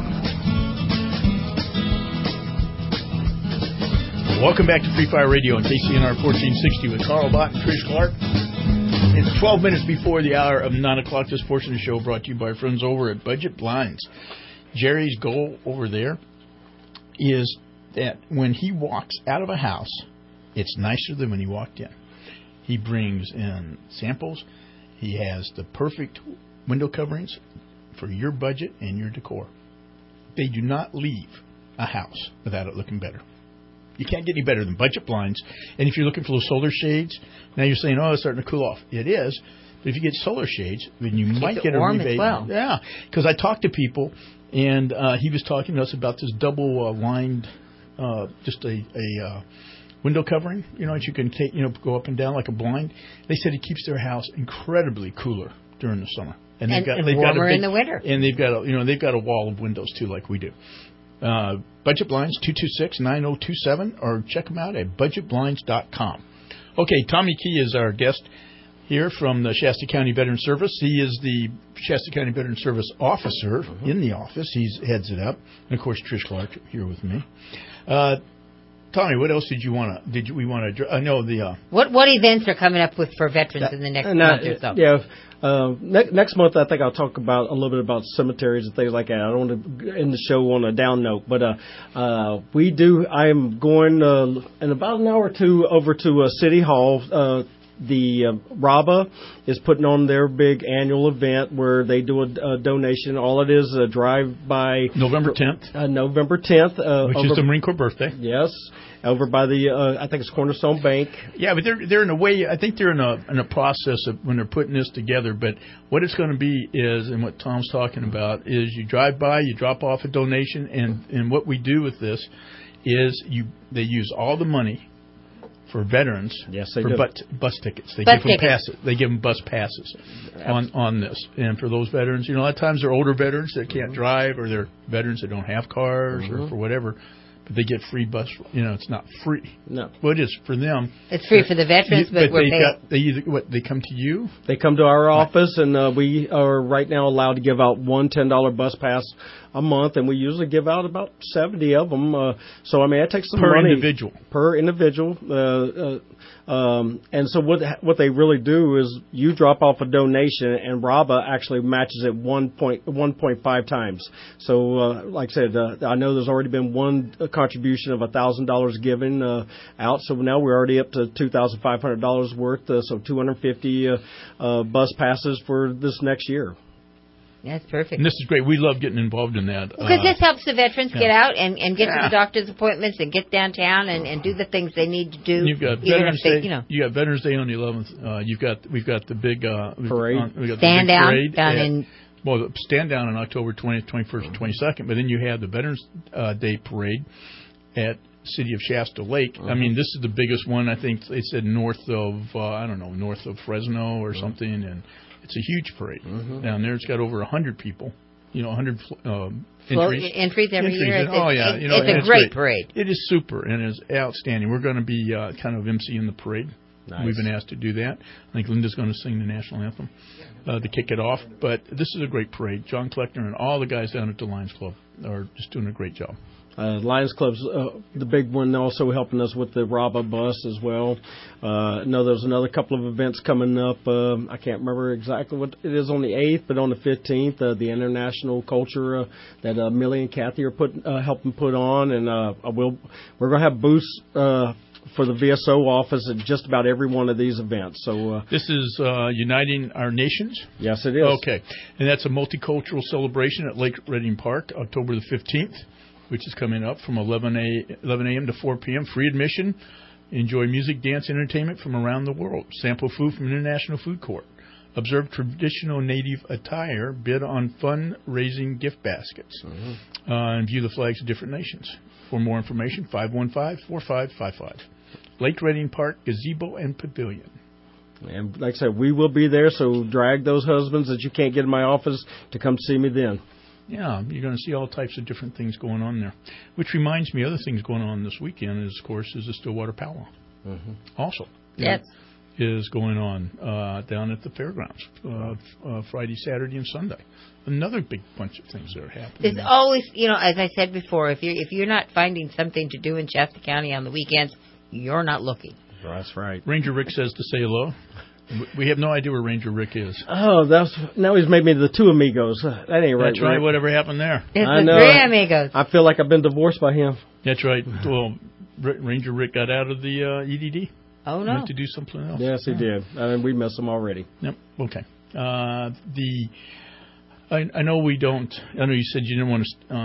Welcome back to Free Fire Radio on KCNR 1460 with Carl Bott and Trish Clark. It's 12 minutes before the hour of 9 o'clock. This portion of the show brought to you by our friends over at Budget Blinds. Jerry's goal over there is that when he walks out of a house, it's nicer than when he walked in. He brings in samples. He has the perfect window coverings for your budget and your decor. They do not leave a house without it looking better. You can't get any better than Budget Blinds. And if you're looking for those solar shades, now you're saying, oh, it's starting to cool off. It is. But if you get solar shades, then you might get a rebate. As well. Yeah, because I talked to people, and he was talking to us about this double lined, just a window covering, that you can take, go up and down like a blind. They said it keeps their house incredibly cooler during the summer, and they've got warmer in the winter. And they've got they've got a wall of windows too, like we do. Budget Blinds 226-9027, or check them out at budgetblinds.com. Okay, Tommy Key is our guest here from the Shasta County Veteran Service. He is the Shasta County Veteran Service officer in the office. He heads it up, and of course Trish Clark here with me. Tommy, what else did we want to? I know the what events are coming up for veterans in the next month or so? Yeah, next month I think I'll talk about a little bit about cemeteries and things like that. I don't want to end the show on a down note, but we do. I am going in about an hour or two over to City Hall. The RABA is putting on their big annual event where they do a donation. All it is a drive-by. November 10th. November 10th. Which is the Marine Corps birthday. Yes. Over by the, I think it's Cornerstone Bank. Yeah, but they're in a way, I think they're in a process of when they're putting this together. But what it's going to be is, and what Tom's talking about, is you drive by, you drop off a donation, and what we do with this is they use all the money for veterans, yes, they for do. Bus tickets. They give them passes. They give them bus passes on this. And for those veterans, a lot of times they're older veterans that can't drive, or they're veterans that don't have cars, or for whatever. But they get free bus. It's not free. No. Well, it is for them. It's free for the veterans, but we're paying. They come to you? They come to our office, and we are right now allowed to give out one $10 bus pass a month, and we usually give out about 70 of them. So, it takes some money. Per individual. And so what they really do is you drop off a donation, and RABA actually matches it 1.5 times. So, like I said, I know there's already been one contribution of $1,000 given out. So now we're already up to $2,500 worth. So 250 bus passes for this next year. That's perfect. And this is great. We love getting involved in that. Because this helps the veterans get out and get to the doctor's appointments and get downtown and do the things they need to do. You've got Veterans Day. You got Veterans Day on the 11th. We've got the big parade. Stand down in. Well, stand down on October 20th, 21st, and 22nd. But then you have the Veterans Day parade at City of Shasta Lake. This is the biggest one. I think they said north of Fresno or something, and it's a huge parade down there. It's got over 100 people, 100 entries every year. It's a great parade. It is super, and it's outstanding. We're going to be kind of emceeing the parade. Nice. We've been asked to do that. I think Linda's going to sing the national anthem to kick it off. But this is a great parade. John Kleckner and all the guys down at the Lions Club are just doing a great job. Lions Club's the big one, also helping us with the RABA bus as well. I know there's another couple of events coming up. I can't remember exactly what it is on the 8th, but on the 15th, the International Culture that Millie and Kathy are helping put on, and we're going to have booths for the VSO office at just about every one of these events. So this is Uniting Our Nations? Yes, it is. Okay. And that's a multicultural celebration at Lake Reading Park, October the 15th. which is coming up from 11 a.m. to 4 p.m. Free admission. Enjoy music, dance, entertainment from around the world. Sample food from International Food Court. Observe traditional native attire. Bid on fundraising gift baskets. And view the flags of different nations. For more information, 515-4555. Lake Reading Park, Gazebo, and Pavilion. And like I said, we will be there, so drag those husbands that you can't get in my office to come see me then. Yeah, you're going to see all types of different things going on there. Which reminds me, other things going on this weekend is, of course, is the Stillwater Powwow. Also. Yes. Is going on down at the fairgrounds Friday, Saturday, and Sunday. Another big bunch of things that are happening. There's always, as I said before, if you're not finding something to do in Shasta County on the weekends, you're not looking. That's right. Ranger Rick says to say hello. We have no idea where Ranger Rick is. Oh, now he's made me the two amigos. That ain't right. That's right. Whatever happened there? It's the three amigos. I feel like I've been divorced by him. That's right. Well, Ranger Rick got out of the EDD. Oh, no. Went to do something else. Yes, he did. And we miss him already. Yep. Okay. I know we don't. I know you said you didn't want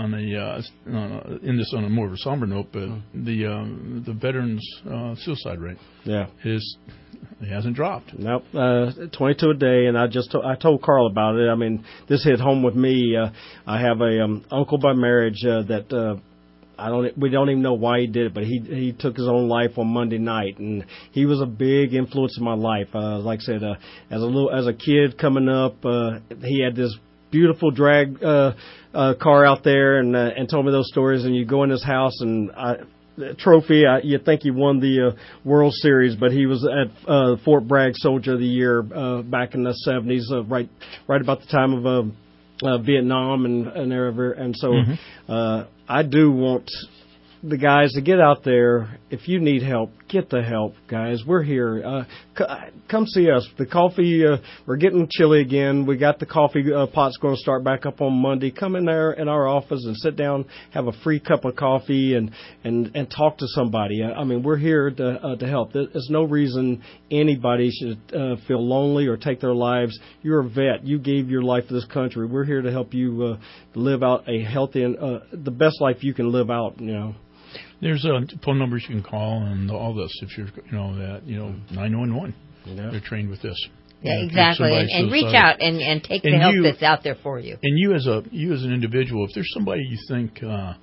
to end this on a more of a somber note, but the veterans suicide rate, it hasn't dropped. Nope, 22 a day, and I told Carl about it. I mean, this hit home with me. I have a uncle by marriage that. We don't even know why he did it, but he took his own life on Monday night, and he was a big influence in my life. Like I said, as a kid coming up, he had this beautiful drag car out there, and told me those stories. And you go in his house, and trophy. You think he won the World Series, but he was at Fort Bragg Soldier of the Year back in the 70s, right about the time of Vietnam and so I do want the guys to get out there. If you need help, get the help, guys. We're here. Come see us. The coffee, we're getting chilly again. We got the coffee pots going to start back up on Monday. Come in there in our office and sit down, have a free cup of coffee, and talk to somebody. I mean, we're here to help. There's no reason anybody should feel lonely or take their lives. You're a vet. You gave your life to this country. We're here to help you live out a healthy and the best life you can live out. There's phone numbers you can call and all this if you're 911. They're trained with this. Yeah, exactly. And reach out and take the help that's out there for you. And you as an individual, if there's somebody you think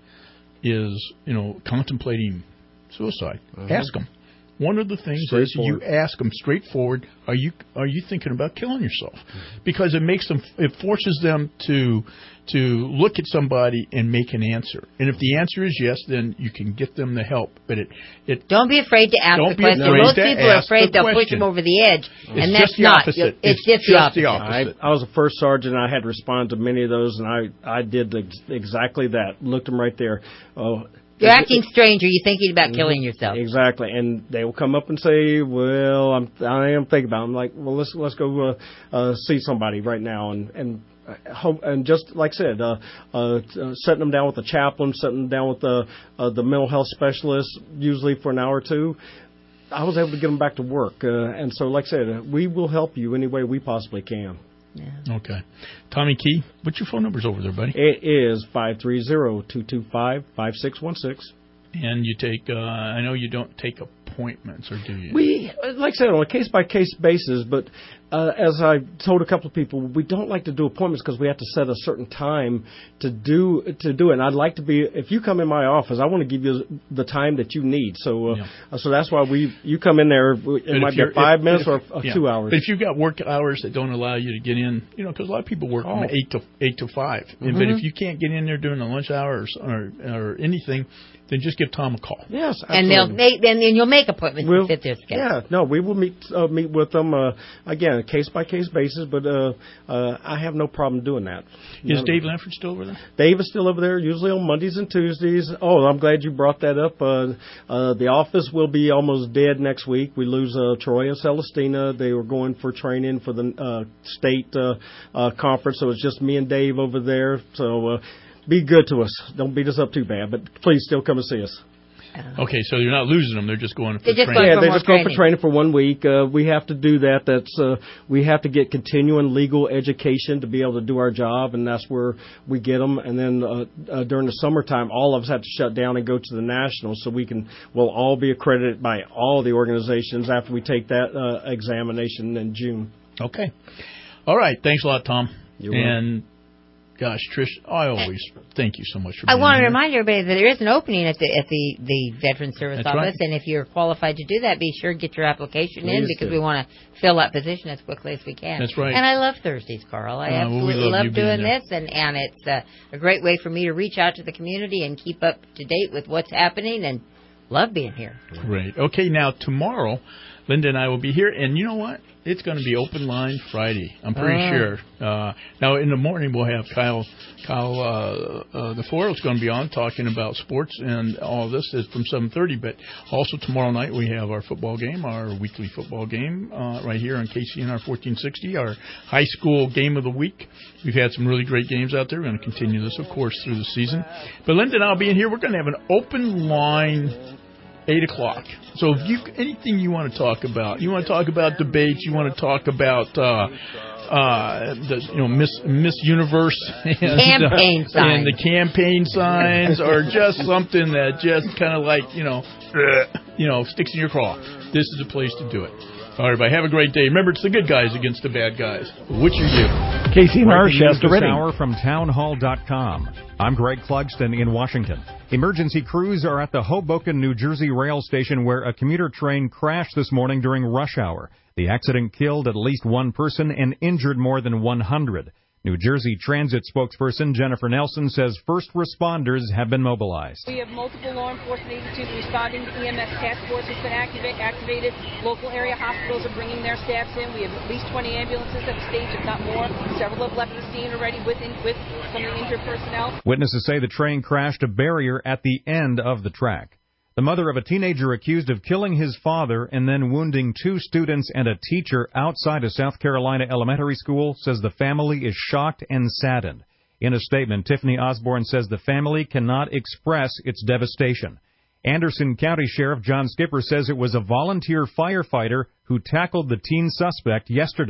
is contemplating suicide, ask them. One of the things is you ask them straightforward, are you thinking about killing yourself? Because it forces them to look at somebody and make an answer. And if the answer is yes, then you can get them the help. But don't be afraid to ask the question. Most people are afraid they'll push them over the edge, and that's not. It's just the opposite. I was a first sergeant. And I had to respond to many of those, and I did exactly that. Looked them right there. You're acting strange. Are you thinking about killing yourself? Exactly, and they will come up and say, "Well, I am thinking about it." I'm like, "Well, let's go see somebody right now," and just like I said, setting them down with the chaplain, setting them down with the mental health specialist, usually for an hour or two. I was able to get them back to work, and so, like I said, we will help you any way we possibly can. Yeah. Okay. Tommy Key, what's your phone numbers over there, buddy? It is 530-225-5616. And you take, I know you don't take appointments, or do you? We, like I said, on a case-by-case basis, but as I told a couple of people, we don't like to do appointments because we have to set a certain time to do it. And I'd like to be, if you come in my office, I want to give you the time that you need. So so that's why you come in there, it might be 5 minutes or 2 hours. But if you've got work hours that don't allow you to get in, because a lot of people work from 8 to 5. Mm-hmm. But if you can't get in there during the lunch hours or anything, then just give Tom a call. Yes, absolutely. And then you'll make appointments to fit their schedule. Yeah, no, we will meet with them again, a case-by-case basis, but I have no problem doing that. Is Dave Lanford still over there? Dave is still over there, usually on Mondays and Tuesdays. Oh, I'm glad you brought that up. The office will be almost dead next week. We lose Troy and Celestina. They were going for training for the state conference, so it's just me and Dave over there. So be good to us. Don't beat us up too bad, but please still come and see us. Okay, so you're not losing them; they're just going for They're training. They're just going for training for 1 week. We have to do that. We have to get continuing legal education to be able to do our job, and that's where we get them. And then during the summertime, all of us have to shut down and go to the nationals, so we'll all be accredited by all the organizations after we take that examination in June. Okay. All right. Thanks a lot, Tom. You're welcome. And gosh, Trish, I always thank you so much for being I want to here. remind everybody that there is an opening at the Veterans Service That's Office, right. and if you're qualified to do that, be sure to get your application in Please because do. we want to fill that position as quickly as we can. That's right. And I love Thursdays, Carl. I we absolutely love you love being doing there. this, and it's a great way for me to reach out to the community and keep up to date with what's happening, and love being here. Great. Okay, now tomorrow, Linda and I will be here, and you know what? It's going to be Open Line Friday. I'm pretty sure. Now, in the morning, we'll have Kyle the Foyle's going to be on talking about sports and all of this is from 7:30. But also tomorrow night, we have our football game, our weekly football game right here on KCNR 1460, our high school game of the week. We've had some really great games out there. We're going to continue this, of course, through the season. But Linda and I will be in here. We're going to have an open line 8 o'clock. So if you anything you want to talk about, you want to talk about debates, you want to talk about Miss Universe and campaign signs, and the campaign signs, or just something that just kind of like sticks in your craw. This is a place to do it. All right, everybody, have a great day. Remember, it's the good guys against the bad guys. Which are you? KCNR Shasta This Reading. hour from townhall.com. I'm Greg Clugston in Washington. Emergency crews are at the Hoboken, New Jersey rail station where a commuter train crashed this morning during rush hour. The accident killed at least one person and injured more than 100. New Jersey Transit spokesperson Jennifer Nelson says first responders have been mobilized. We have multiple law enforcement agencies responding. The EMS task force has been activated. Local area hospitals are bringing their staffs in. We have at least 20 ambulances at the stage, if not more. Several have left the scene already with some of the injured personnel. Witnesses say the train crashed a barrier at the end of the track. The mother of a teenager accused of killing his father and then wounding 2 students and a teacher outside a South Carolina elementary school says the family is shocked and saddened. In a statement, Tiffany Osborne says the family cannot express its devastation. Anderson County Sheriff John Skipper says it was a volunteer firefighter who tackled the teen suspect yesterday.